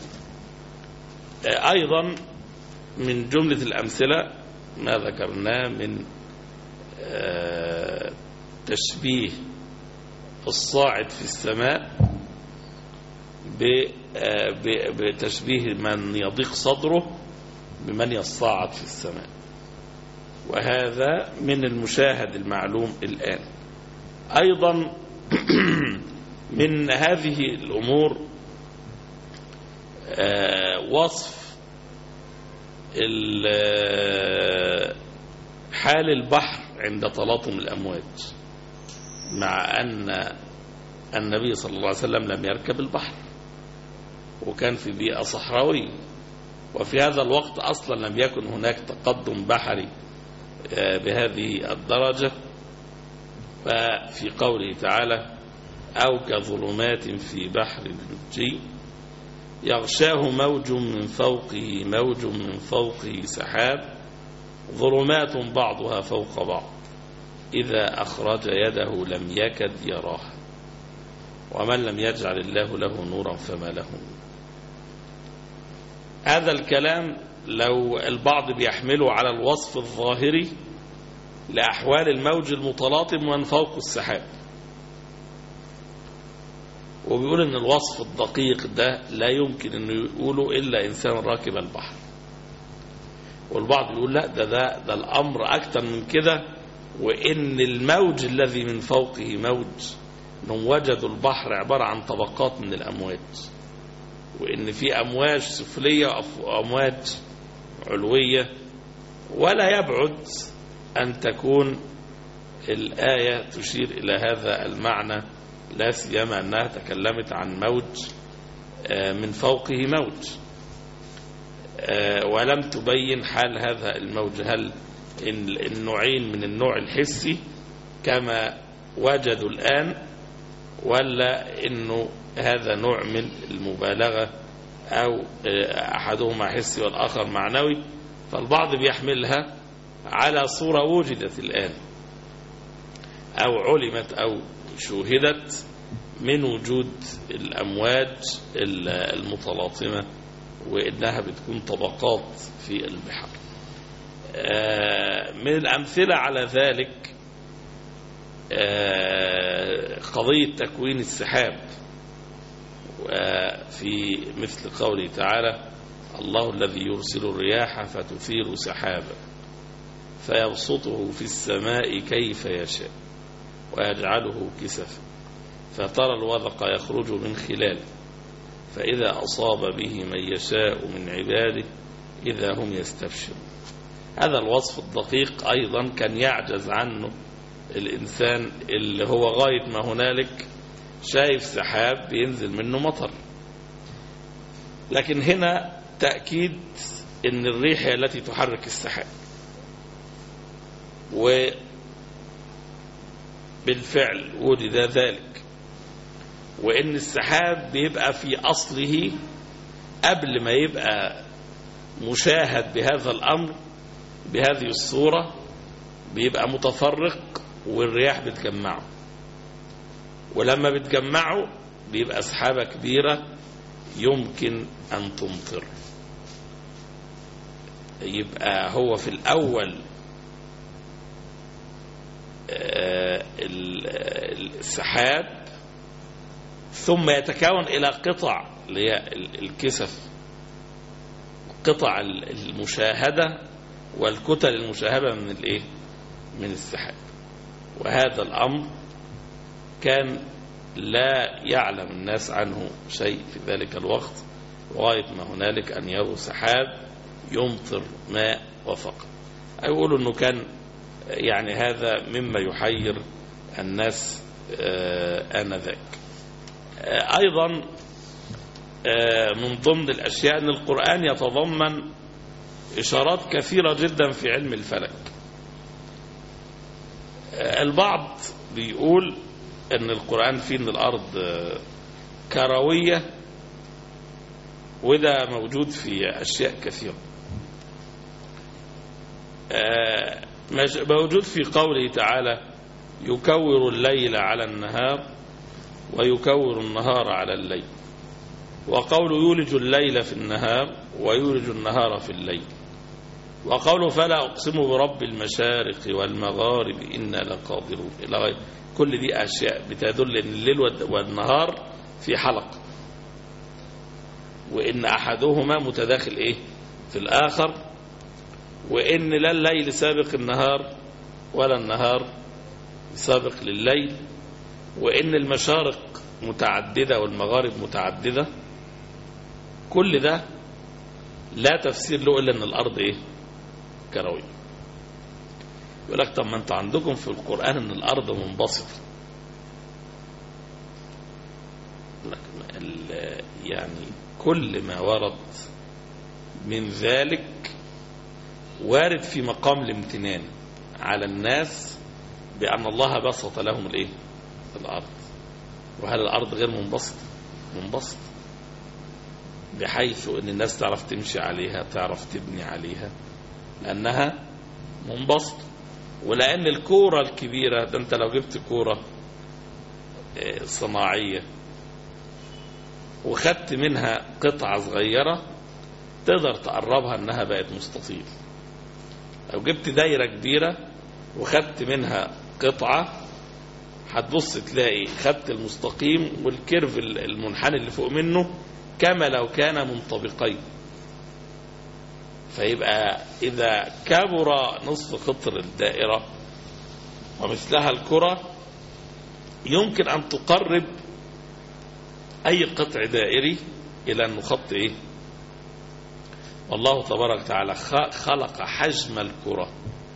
أيضا من جملة الأمثلة ما ذكرناه من تشبيه الصاعد في السماء بتشبيه من يضيق صدره بمن يصعد في السماء، وهذا من المشاهد المعلوم الآن. أيضا من هذه الأمور وصف حال البحر عند تلاطم الأمواج، مع أن النبي صلى الله عليه وسلم لم يركب البحر وكان في بيئة صحراوية، وفي هذا الوقت أصلا لم يكن هناك تقدم بحري بهذه الدرجة. ففي قوله تعالى أو كظلمات في بحر لجي يغشاه موج من فوقه موج من فوقه سحاب ظلمات بعضها فوق بعض إذا أخرج يده لم يكد يراها ومن لم يجعل الله له نورا فما له. هذا الكلام لو البعض بيحمله على الوصف الظاهري لأحوال الموج المتلاطم من فوق السحاب، وبيقول ان الوصف الدقيق ده لا يمكن انه يقوله الا انسان راكب البحر. والبعض يقول لا ده ده ده الامر اكتر من كده، وان الموج الذي من فوقه موج، انهم وجدوا البحر عبارة عن طبقات من الامواج، وان في امواج سفلية وامواج علوية. ولا يبعد ان تكون الآية تشير الى هذا المعنى، لا سيما أنها تكلمت عن موج من فوقه موج، ولم تبين حال هذا الموج هل النوعين من النوع الحسي كما وجدوا الآن، ولا إنه هذا نوع من المبالغة أو أحدهما حسي والآخر معنوي. فالبعض بيحملها على صورة وجدت الآن أو علمت أو شوهدت من وجود الأمواج المتلاطمة، وإنها بتكون طبقات في البحر. من الأمثلة على ذلك قضية تكوين السحاب، في مثل قوله تعالى: الله الذي يرسل الرياح فتثير سحابا فيبسطه في السماء كيف يشاء ويجعله كسفا فترى الودق يخرج من خلاله فإذا أصاب به من يشاء من عباده إذا هم يستبشرون. هذا الوصف الدقيق أيضا كان يعجز عنه الإنسان اللي هو غاية ما هنالك شايف سحاب بينزل منه مطر. لكن هنا تأكيد إن الريح هي التي تحرك السحاب، وبالفعل وجد ذلك، وإن السحاب بيبقى في أصله قبل ما يبقى مشاهد بهذا الأمر بهذه الصورة بيبقى متفرق، والرياح بتجمعه، ولما بتجمعه بيبقى سحابة كبيرة يمكن أن تمطر. يبقى هو في الأول السحاب، ثم يتكون إلى قطع اللي هي الكسف، قطع المشاهدة والكتل المشاهدة من الايه من السحاب. وهذا الأمر كان لا يعلم الناس عنه شيء في ذلك الوقت، لغاية ما هنالك أن يروا سحاب يمطر ماء وفقط. أقول أنه كان يعني هذا مما يحير الناس آنذاك. أيضا من ضمن الأشياء أن القرآن يتضمن إشارات كثيرة جدا في علم الفلك. البعض بيقول أن القرآن فيه أن الأرض كروية، وده موجود في أشياء كثيرة. موجود في قوله تعالى: يكور الليل على النهار ويكور النهار على الليل، وقول يولج الليل في النهار ويولج النهار في الليل، وقوله فلا أقسم برب المشارق والمغارب إنا لقادرون إلى غير. كل دي أشياء بتدل أن الليل والنهار في حلقة، وإن أحدهما متداخل إيه في الآخر، وإن لا الليل سابق النهار ولا النهار سابق لليل، وإن المشارق متعددة والمغارب متعددة. كل ده لا تفسير له إلا أن الأرض إيه كروية. يقول لك طب ما أنت عندكم في القرآن أن الأرض منبسطة. يعني كل ما ورد من ذلك وارد في مقام الامتنان على الناس بأن الله بسط لهم الايه الأرض. وهل الأرض غير منبسطة؟ منبسطة بحيث أن الناس تعرف تمشي عليها، تعرف تبني عليها، لأنها منبسطة. ولأن الكورة الكبيرة ده، أنت لو جبت كورة صناعية وخدت منها قطعة صغيرة تقدر تقربها أنها بقت مستطيل. لو جبت دايرة كبيرة وخدت منها قطعة هتبص تلاقي خدت المستقيم والكيرف المنحني اللي فوق منه كما لو كان منطبقين. فيبقى إذا كبر نصف قطر الدائرة ومثلها الكرة يمكن أن تقرب أي قطع دائري إلى أنه خط إيه. والله تبارك وتعالى خلق حجم الكرة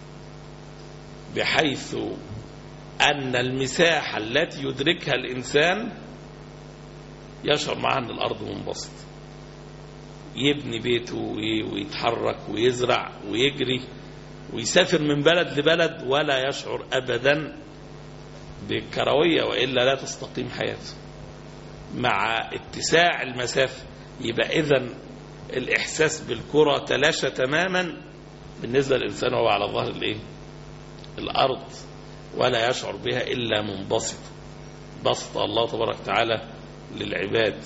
بحيث أن المساحة التي يدركها الإنسان يشعر معها أن الأرض منبسط، يبني بيته ويتحرك ويزرع ويجري ويسافر من بلد لبلد ولا يشعر أبدا بالكروية، وإلا لا تستقيم حياته. مع اتساع المسافة يبقى إذن الإحساس بالكرة تلاشى تماما بالنسبة للإنسان وهو على ظهر الإيه؟ الأرض، ولا يشعر بها إلا منبسطة. بسط الله تبارك وتعالى للعباد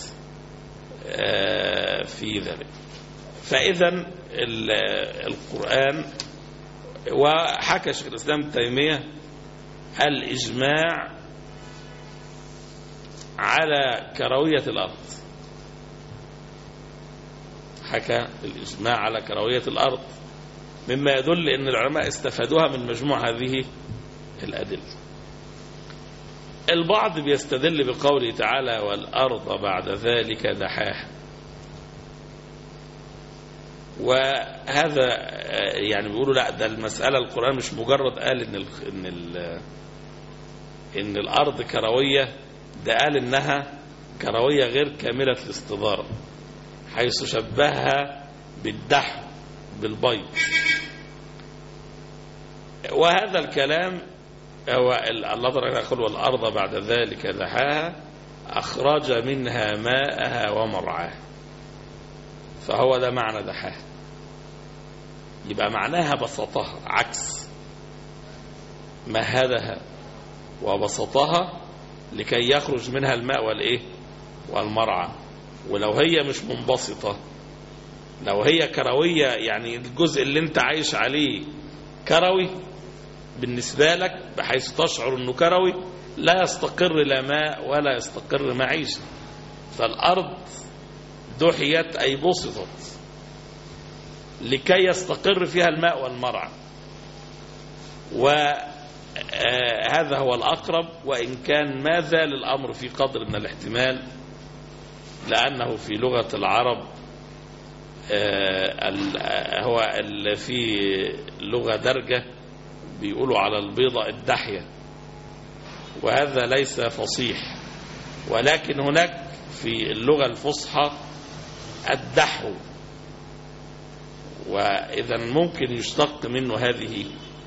في ذلك. فإذا القرآن، وحكى شيخ الإسلام ابن تيمية الإجماع على كروية الأرض، حكى الإجماع على كروية الأرض، مما يدل أن العلماء استفادوها من مجموع هذه الأدلة. البعض بيستدل بقوله تعالى والأرض بعد ذلك دحاها، وهذا يعني بيقولوا لا، ده المسألة القرآن مش مجرد قال إن ال إن ال إن الأرض كروية، ده قال إنها كروية غير كاملة الاستدارة، حيث شبهها بالدحو بالبيض. وهذا الكلام هو الله تعالى يقول والأرض بعد ذلك دحاها أخرج منها ماءها ومرعاها، فهو ده معنى دحاها. يبقى معناها بسطها، عكس مهدها وبسطها لكي يخرج منها الماء والإيه والمرعى. ولو هي مش منبسطة، لو هي كروية، يعني الجزء اللي انت عايش عليه كروي بالنسبة لك بحيث تشعر انه كروي، لا يستقر لا ماء ولا يستقر معيشة. فالأرض دحيت أي بسطت لكي يستقر فيها الماء والمرعى، وهذا هو الأقرب، وإن كان ما زال الأمر في قدر من الاحتمال، لأنه في لغة العرب هو في لغة درجة بيقولوا على البيضة الدحية، وهذا ليس فصيح، ولكن هناك في اللغة الفصحى الدحو، وإذا ممكن يشتق منه هذه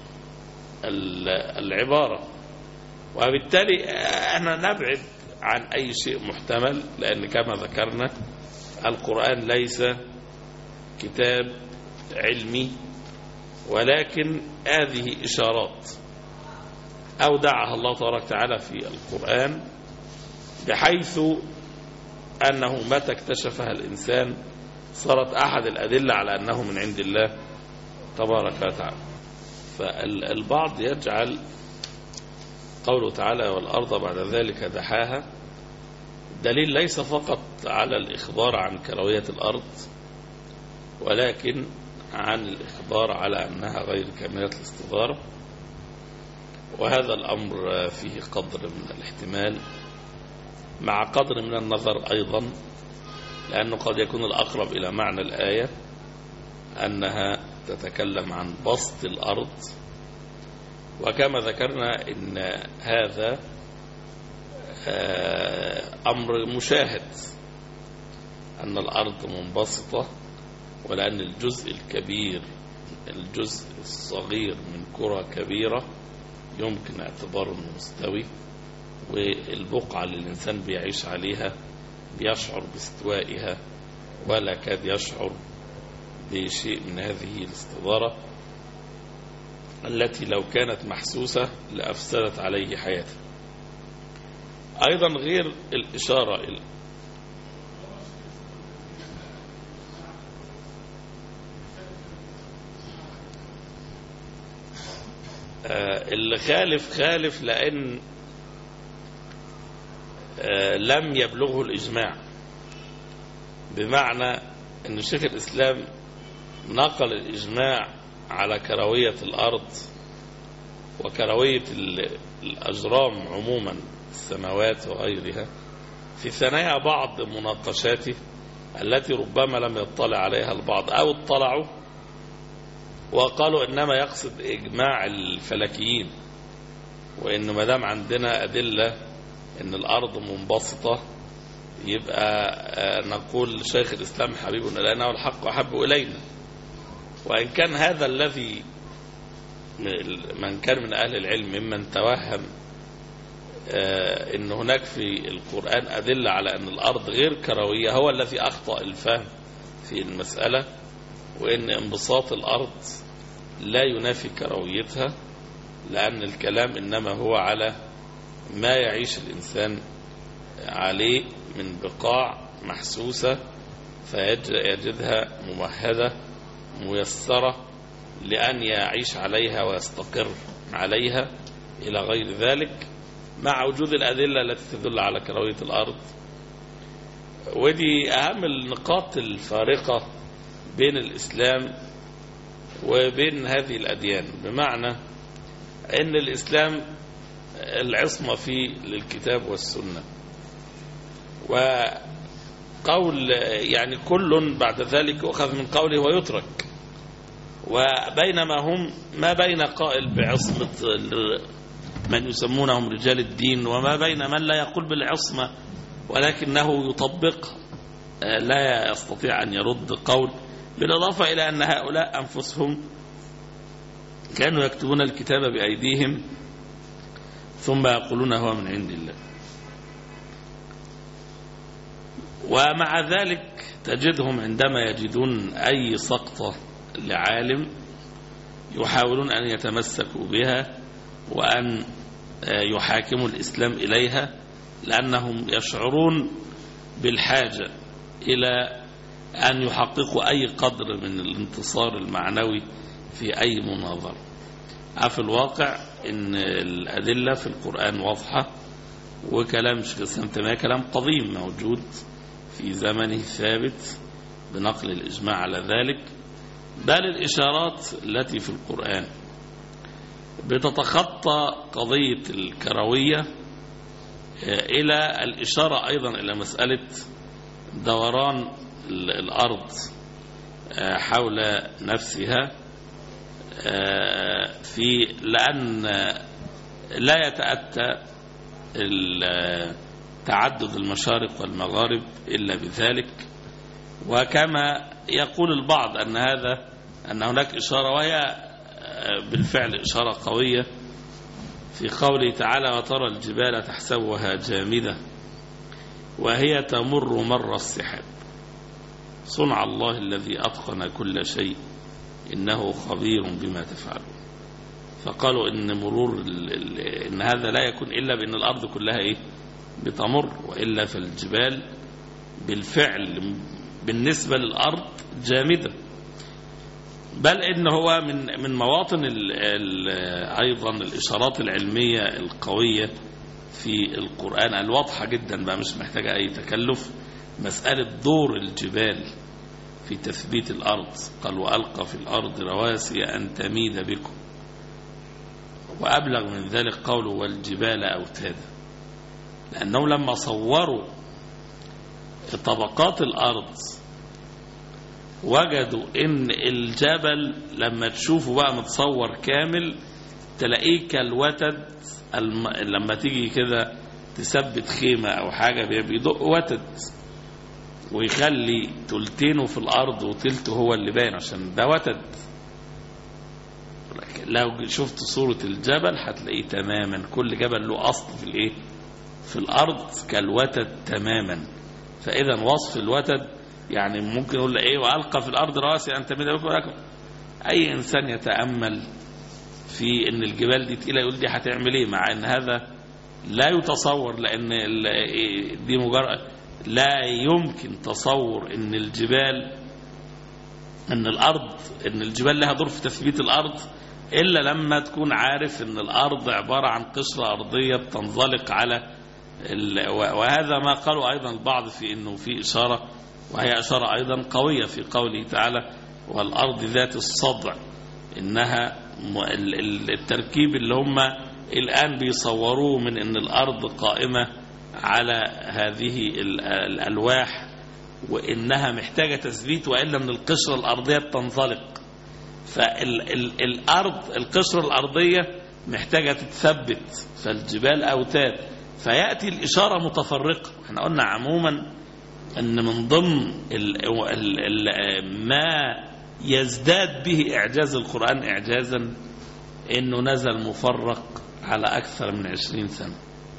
العبارة. وبالتالي احنا نبعد عن أي شيء محتمل، لأن كما ذكرنا القرآن ليس كتاب علمي، ولكن هذه إشارات أودعها الله تبارك وتعالى في القرآن، بحيث أنه متى اكتشفها الإنسان صارت أحد الأدلة على أنه من عند الله تبارك وتعالى. فالبعض يجعل قوله تعالى والأرض بعد ذلك دحاها دليل ليس فقط على الإخبار عن كروية الأرض، ولكن عن الإخبار على أنها غير كاملة الاستدارة. وهذا الأمر فيه قدر من الاحتمال مع قدر من النظر أيضا، لأنه قد يكون الأقرب إلى معنى الآية أنها تتكلم عن بسط الأرض، وكما ذكرنا إن هذا أمر مشاهد، أن الأرض منبسطة، ولأن الجزء الكبير الجزء الصغير من كرة كبيرة يمكن اعتباره مستوي، والبقعة اللي الإنسان بيعيش عليها بيشعر باستوائها ولا كاد يشعر بشيء من هذه الاستدارة التي لو كانت محسوسة لأفسدت عليه حياته. أيضا غير الإشارة إلى اللي خالف خالف لأن لم يبلغه الإجماع، بمعنى أن شيخ الإسلام نقل الإجماع على كروية الأرض وكروية الأجرام عموما، السماوات وغيرها، في ثنايا بعض مناقشاته التي ربما لم يطلع عليها البعض أو اطلعوا وقالوا إنما يقصد إجماع الفلكيين، وإنه ما دام عندنا أدلة إن الأرض منبسطة يبقى نقول شيخ الإسلام حبيب إلينا والحق أحب إلينا. وإن كان هذا الذي من كان من أهل العلم ممن توهم أن هناك في القرآن أدلة على أن الأرض غير كروية هو الذي أخطأ الفهم في المسألة، وأن انبساط الأرض لا ينافي كرويتها، لأن الكلام إنما هو على ما يعيش الإنسان عليه من بقاع محسوسة فيجدها ممهدة ميسرة لأن يعيش عليها ويستقر عليها إلى غير ذلك، مع وجود الأدلة التي تدل على كروية الأرض. ودي أهم النقاط الفارقة بين الإسلام وبين هذه الأديان، بمعنى أن الإسلام العصمة فيه للكتاب والسنة، وقول يعني كل بعد ذلك يؤخذ من قوله ويترك، وبينما هم ما بين قائل بعصمة من يسمونهم رجال الدين وما بين من لا يقول بالعصمة ولكنه يطبق لا يستطيع أن يرد قول، بالإضافة إلى أن هؤلاء أنفسهم كانوا يكتبون الكتاب بأيديهم ثم يقولون هو من عند الله. ومع ذلك تجدهم عندما يجدون أي سقطة لعالم يحاولون أن يتمسكوا بها وأن يحاكموا الإسلام إليها، لأنهم يشعرون بالحاجة إلى أن يحققوا أي قدر من الانتصار المعنوي في أي مناظرة. في الواقع إن الأدلة في القرآن واضحة، وكلام شيخ الإسلام تيمية كلام قديم موجود في زمنه ثابت بنقل الإجماع على ذلك، بل الإشارات التي في القرآن بتتخطى قضية الكروية إلى الإشارة أيضا إلى مسألة دوران الأرض حول نفسها، في لأن لا يتأتى تعدد المشارق والمغارب إلا بذلك. وكما يقول البعض أن هذا أن هناك إشارة، وهي بالفعل إشارة قوية، في قوله تعالى وترى الجبال تحسبها جامدة وهي تمر مر السحاب صنع الله الذي أتقن كل شيء إنه خبير بما تفعلون. فقالوا إن مرور إن هذا لا يكون إلا بأن الأرض كلها إيه بتمر، وإلا فالجبال بالفعل بالنسبة للأرض جامدة. بل إن هو من من مواطن ال ال أيضا الإشارات العلمية القوية في القرآن الواضحة جدا بقى مش محتاجة أي تكلف، مسألة دور الجبال في تثبيت الأرض. قال وألقى في الأرض رواسي أن تميد بكم، وأبلغ من ذلك قوله والجبال أوتادا، لأنهم لما صوروا طبقات الأرض وجدوا إن الجبل لما تشوفه بقى متصور كامل تلاقيه كالوتد، لما تيجي كده تثبت خيمة أو حاجة بيدق وتد ويخلي تلتينه في الأرض وتلته هو اللي باين عشان ده وتد. لو شفت صورة الجبل هتلاقيه تماما كل جبل له أصل في الإيه في الأرض كالوتد تماما. فإذا وصف الوتد يعني ممكن نقول إيه وألقى في الأرض رواسي أن تميد بكم ولكم. أي إنسان يتأمل في إن الجبال دي تقيلة يقول دي هتعمل إيه، مع إن هذا لا يتصور، لأن دي مجرد لا يمكن تصور إن الجبال إن الأرض إن الجبال لها دور في تثبيت الأرض إلا لما تكون عارف إن الأرض عبارة عن قشرة أرضية بتنزلق على. وهذا ما قالوا أيضا البعض في إنه في إشارة، وهي إشارة أيضا قوية في قوله تعالى والأرض ذات الصدع، إنها التركيب اللي هم الآن بيصوروه من إن الأرض قائمة على هذه الألواح وإنها محتاجة تثبيت، وإلا من القشرة الأرضية بتنزلق. فالأرض القشرة الأرضية محتاجة تتثبت، فالجبال أوتاد. فيأتي الإشارة متفرقة. احنا قلنا عموما أن من ضمن ال ال ال ما يزداد به إعجاز القرآن إعجازا إنه نزل مفرق على أكثر من عشرين سنة.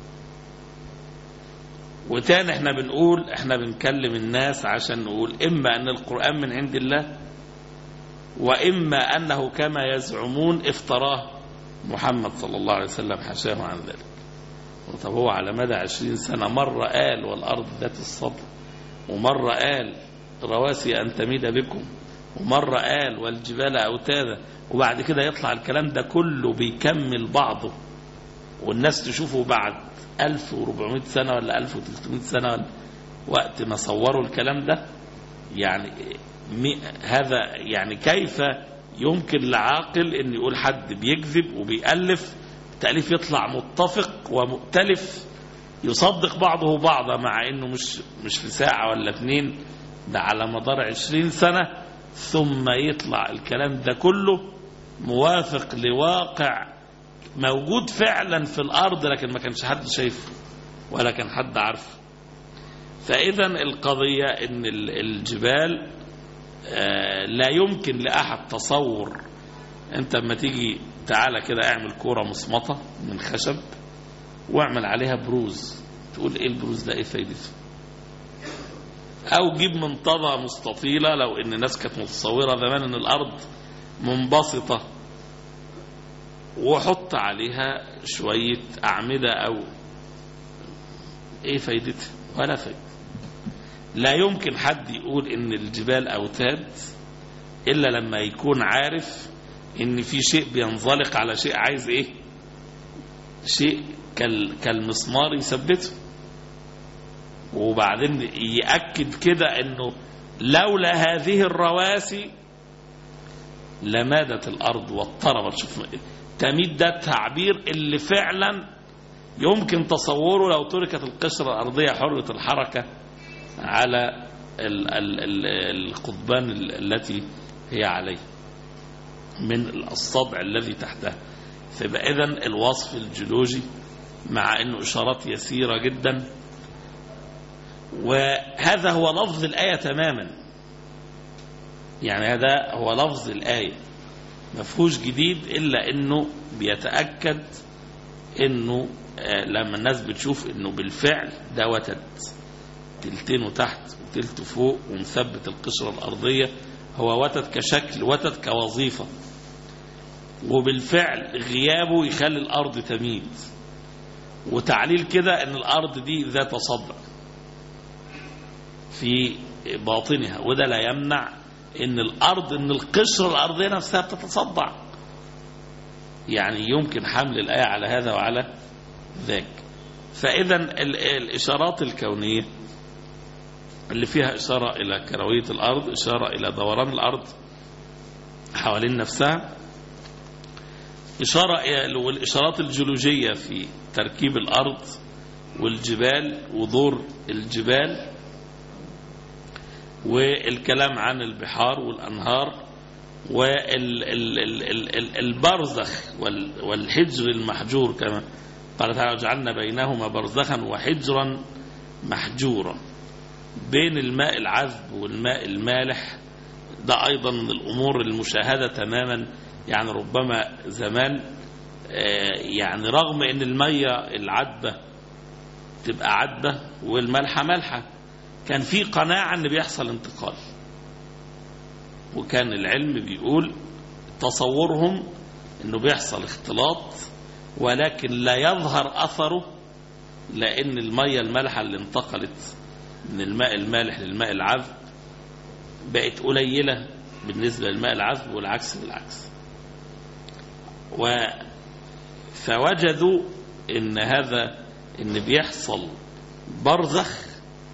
وتاني احنا بنقول احنا بنكلم الناس عشان نقول إما أن القرآن من عند الله، وإما أنه كما يزعمون افتراه محمد صلى الله عليه وسلم حاشاه عن ذلك. طب هو على مدى عشرين سنة مرة قال والأرض ذات الصدع، ومرة قال رواسي أن تميد بكم، ومرة قال والجبال أوتادا، وبعد كده يطلع الكلام ده كله بيكمل بعضه والناس تشوفه بعد ألف وأربعمائة سنة ولا ألف وثلاثمائة سنة ولا وقت ما صوروا الكلام ده. يعني هذا يعني كيف يمكن لعاقل أن يقول حد بيكذب وبيألف التأليف يطلع متفق ومؤتلف يصدق بعضه بعضا، مع أنه مش مش في ساعة ولا اثنين، ده على مدار عشرين سنة، ثم يطلع الكلام ده كله موافق لواقع موجود فعلا في الأرض لكن ما كانش حد شايفه ولا كان حد عارفه. فإذا القضية أن الجبال لا يمكن لأحد تصور. أنت لما تيجي تعالى كده اعمل كورة مصمطة من خشب واعمل عليها بروز، تقول ايه البروز ده، ايه فايدته؟ او جيب منطقة مستطيلة، لو ان الناس كانت متصورة زمان ان الارض منبسطة، وحط عليها شوية اعمدة، او ايه فايدتها؟ ولا فايدة. لا يمكن حد يقول ان الجبال اوتاد الا لما يكون عارف ان في شيء بينزلق على شيء عايز ايه، شيء كالمسمار يثبته، وبعدين يأكد كده انه لولا هذه الرواسي لمادت الارض واضطربت. شوف تميد ده التعبير اللي فعلا يمكن تصوره لو تركت القشرة الارضية حرة الحركة على القضبان التي هي عليه من الصدع الذي تحتها. فيبقى إذن الوصف الجيولوجي مع أنه إشارات يسيرة جدا، وهذا هو لفظ الآية تماما. يعني هذا هو لفظ الآية، مفهوش جديد إلا أنه بيتأكد أنه لما الناس بتشوف أنه بالفعل ده وتد تلتينه تحت وتلته فوق ومثبت القشرة الأرضية، هو وتد كشكل، وتد كوظيفة، وبالفعل غيابه يخلي الأرض تميد. وتعليل كده أن الأرض دي ذات صدع في باطنها، وده لا يمنع أن الأرض أن القشرة الأرضية نفسها بتتصدع. يعني يمكن حمل الآية على هذا وعلى ذاك. فإذا الإشارات الكونية اللي فيها إشارة إلى كروية الأرض، إشارة إلى دوران الأرض حوالين نفسها، إشارة والإشارات الجيولوجية في تركيب الأرض والجبال ودور الجبال، والكلام عن البحار والأنهار والبرزخ والحجر المحجور، كما قال تعالى وجعلنا بينهما برزخا وحجرا محجورا، بين الماء العذب والماء المالح. ده أيضا من الأمور المشاهدة تماما. يعني ربما زمان يعني رغم أن المية العذبة تبقى عذبة والملحة ملحة، كان في قناعة أن بيحصل انتقال، وكان العلم بيقول تصورهم أنه بيحصل اختلاط ولكن لا يظهر أثره، لأن المية المالحة اللي انتقلت من الماء المالح للماء العذب بقت قليلة بالنسبة للماء العذب، والعكس بالعكس. فوجدوا ان هذا ان بيحصل برزخ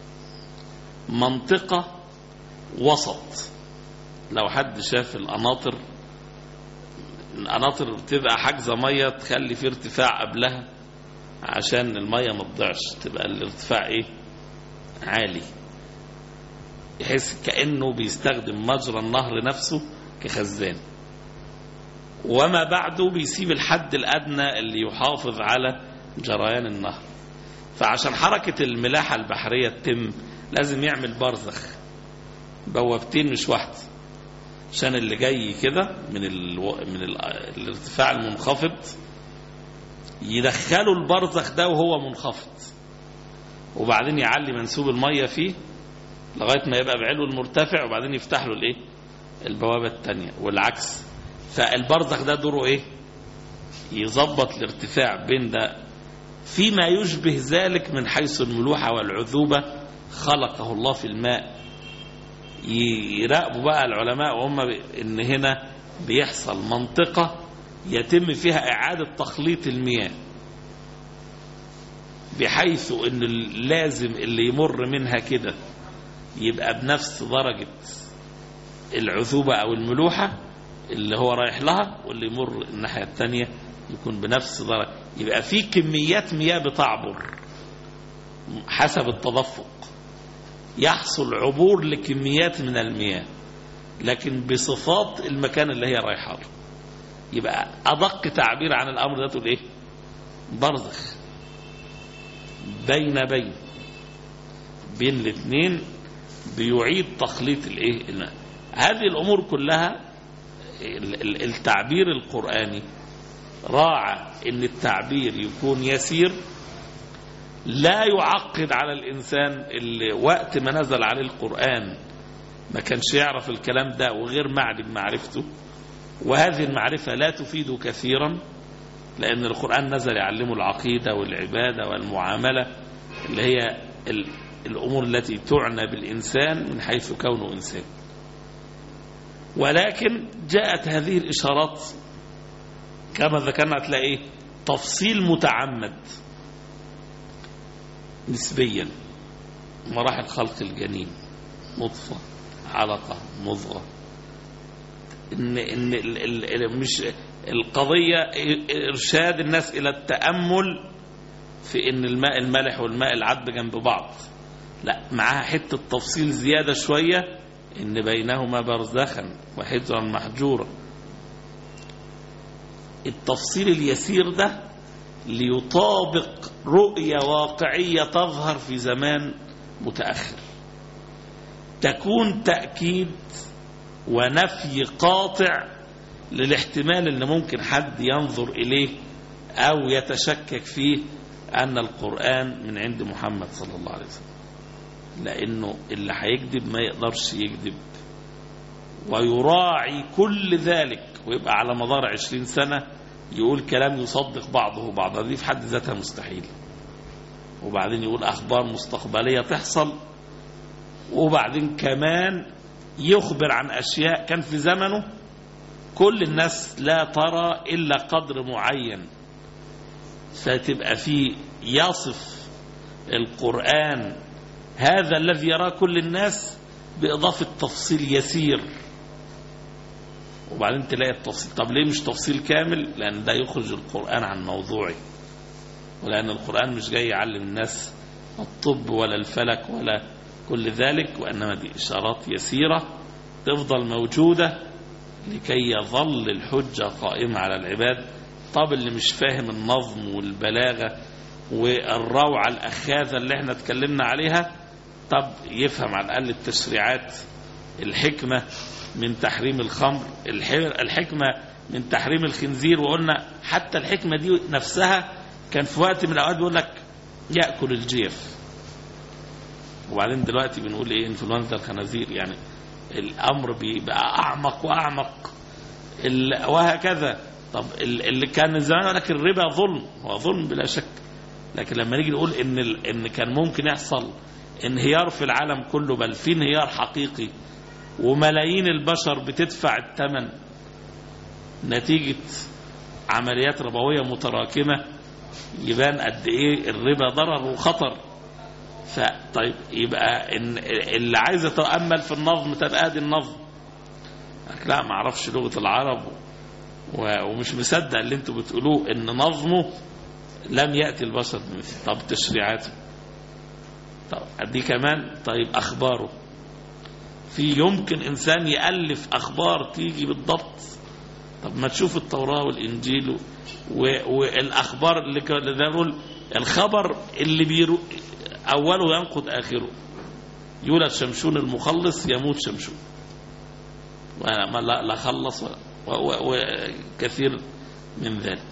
منطقة وسط. لو حد شاف القناطر، القناطر بتبقى حاجزة مية تخلي في ارتفاع قبلها عشان المية ما تضيعش، تبقى الارتفاع ايه عالي، يحس كأنه بيستخدم مجرى النهر نفسه كخزان، وما بعده بيسيب الحد الأدنى اللي يحافظ على جريان النهر. فعشان حركة الملاحة البحرية تتم لازم يعمل برزخ، بوابتين مش واحدة، عشان اللي جاي كده من الو... من ال... الارتفاع المنخفض يدخلوا البرزخ ده وهو منخفض، وبعدين يعلي منسوب المية فيه لغاية ما يبقى بعلو المرتفع، وبعدين يفتح له الايه البوابة التانية والعكس. فالبرزخ ده دوره ايه؟ يظبط الارتفاع بين ده فيما يشبه ذلك من حيث الملوحة والعذوبة خلقه الله في الماء. يراقبوا بقى العلماء وهم ان هنا بيحصل منطقة يتم فيها إعادة تخليط المياه، بحيث ان لازم اللي يمر منها كده يبقى بنفس درجة العذوبة او الملوحة اللي هو رايح لها، واللي يمر الناحية التانية يكون بنفس درجة. يبقى في كميات مياه بتعبر حسب التدفق، يحصل عبور لكميات من المياه لكن بصفات المكان اللي هي رايحة له. يبقى أدق تعبير عن الأمر ده تقول إيه؟ برزخ بين بين بين الاثنين بيعيد تخليط الايه الماء. هذه الأمور كلها التعبير القرآني راعى ان التعبير يكون يسير، لا يعقد على الإنسان اللي وقت ما نزل عليه القرآن ما كانش يعرف الكلام ده وغير معدي بمعرفته، وهذه المعرفة لا تفيد كثيرا، لأن القرآن نزل يعلمه العقيدة والعبادة والمعاملة اللي هي الأمور التي تعنى بالإنسان من حيث كونه إنسان. ولكن جاءت هذه الإشارات كما ذكرنا تلاقي تفصيل متعمد نسبيا، مراحل خلق الجنين، نطفة، علقة، مضغة، إن إن ال ال مش القضية إرشاد الناس إلى التأمل في إن الماء المالح والماء العذب جنب بعض، لا معها حتة تفصيل زيادة شوية إن بينهما برزخا وحجرا محجورا. التفصيل اليسير ده ليطابق رؤية واقعية تظهر في زمان متأخر، تكون تأكيد ونفي قاطع للاحتمال اللي ممكن حد ينظر إليه أو يتشكك فيه أن القرآن من عند محمد صلى الله عليه وسلم، لأنه اللي هيكذب ما يقدرش يكذب ويراعي كل ذلك، ويبقى على مدار عشرين سنة يقول كلام يصدق بعضه بعضا، دي في حد ذاتها مستحيل. وبعدين يقول أخبار مستقبلية تحصل، وبعدين كمان يخبر عن أشياء كان في زمنه كل الناس لا ترى إلا قدر معين، فتبقى فيه يصف القرآن هذا الذي يراه كل الناس بإضافة تفصيل يسير. وبعدين تلاقي التفصيل، طب ليه مش تفصيل كامل؟ لأن ده يخرج القرآن عن موضوعه، ولأن القرآن مش جاي يعلم الناس الطب ولا الفلك ولا كل ذلك، وإنما دي إشارات يسيرة تفضل موجودة لكي يظل الحجة قائمة على العباد. طب اللي مش فاهم النظم والبلاغة والروعة الأخاذة اللي احنا اتكلمنا عليها، طب يفهم على الأقل التشريعات، الحكمة من تحريم الخمر، الحكمة من تحريم الخنزير. وقلنا حتى الحكمة دي نفسها كان في وقت من الأوقات بيقول لك يأكل الجيف، وبعدين دلوقتي بنقول ايه؟ انفلونزا الخنازير. يعني الأمر بيبقى أعمق وأعمق وهكذا. طب اللي كان زمان يقول لك الربا ظلم، هو ظلم بلا شك، لكن لما نيجي نقول ان ان كان ممكن يحصل انهيار في العالم كله، بل في انهيار حقيقي وملايين البشر بتدفع الثمن نتيجة عمليات ربوية متراكمة، يبان قد ايه الربا ضرر وخطر. فطيب يبقى إن اللي عايز يتأمل في النظم تبقى دي النظم، لا ما اعرفش لغة العرب ومش مصدق اللي انتوا بتقولوه ان نظمه لم يأتي البشر بمثل. طب تشريعاته، طب دي كمان. طيب أخباره، في يمكن إنسان يألف أخبار تيجي بالضبط؟ طب ما تشوف التوراة والإنجيل والأخبار اللي نقول الخبر اللي بيرو أوله ينقض آخره. يولد شمشون المخلص يموت شمشون، ولا خلص وكثير من ذلك.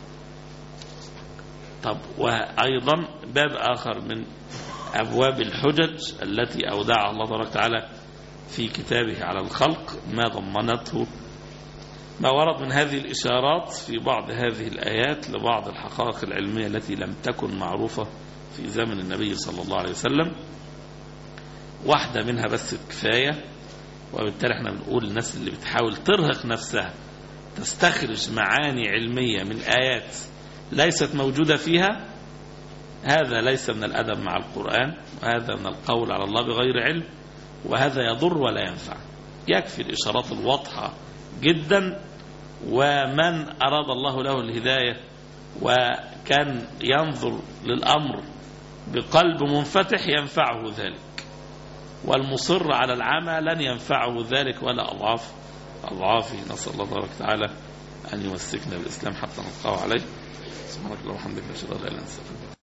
طب وأيضا باب آخر من أبواب الحجج التي أودعها الله تبارك وتعالى في كتابه على الخلق، ما ضمنته ما ورد من هذه الإشارات في بعض هذه الآيات لبعض الحقائق العلمية التي لم تكن معروفة في زمن النبي صلى الله عليه وسلم. واحدة منها بس كفاية، وبالتالي احنا بنقول الناس اللي بتحاول ترهق نفسها تستخرج معاني علمية من آيات ليست موجودة فيها، هذا ليس من الأدب مع القرآن، وهذا من القول على الله بغير علم، وهذا يضر ولا ينفع. يكفي الإشارات الواضحة جدا، ومن أراد الله له الهداية وكان ينظر للأمر بقلب منفتح ينفعه ذلك، والمصر على العمى لن ينفعه ذلك ولا أضعاف أضعافه. نسأل الله تبارك وتعالى أن يمسكنا بالإسلام حتى نلقاه عليه. سبحانك اللهم وبحمدك، نشهد أن لا إله إلا أنت.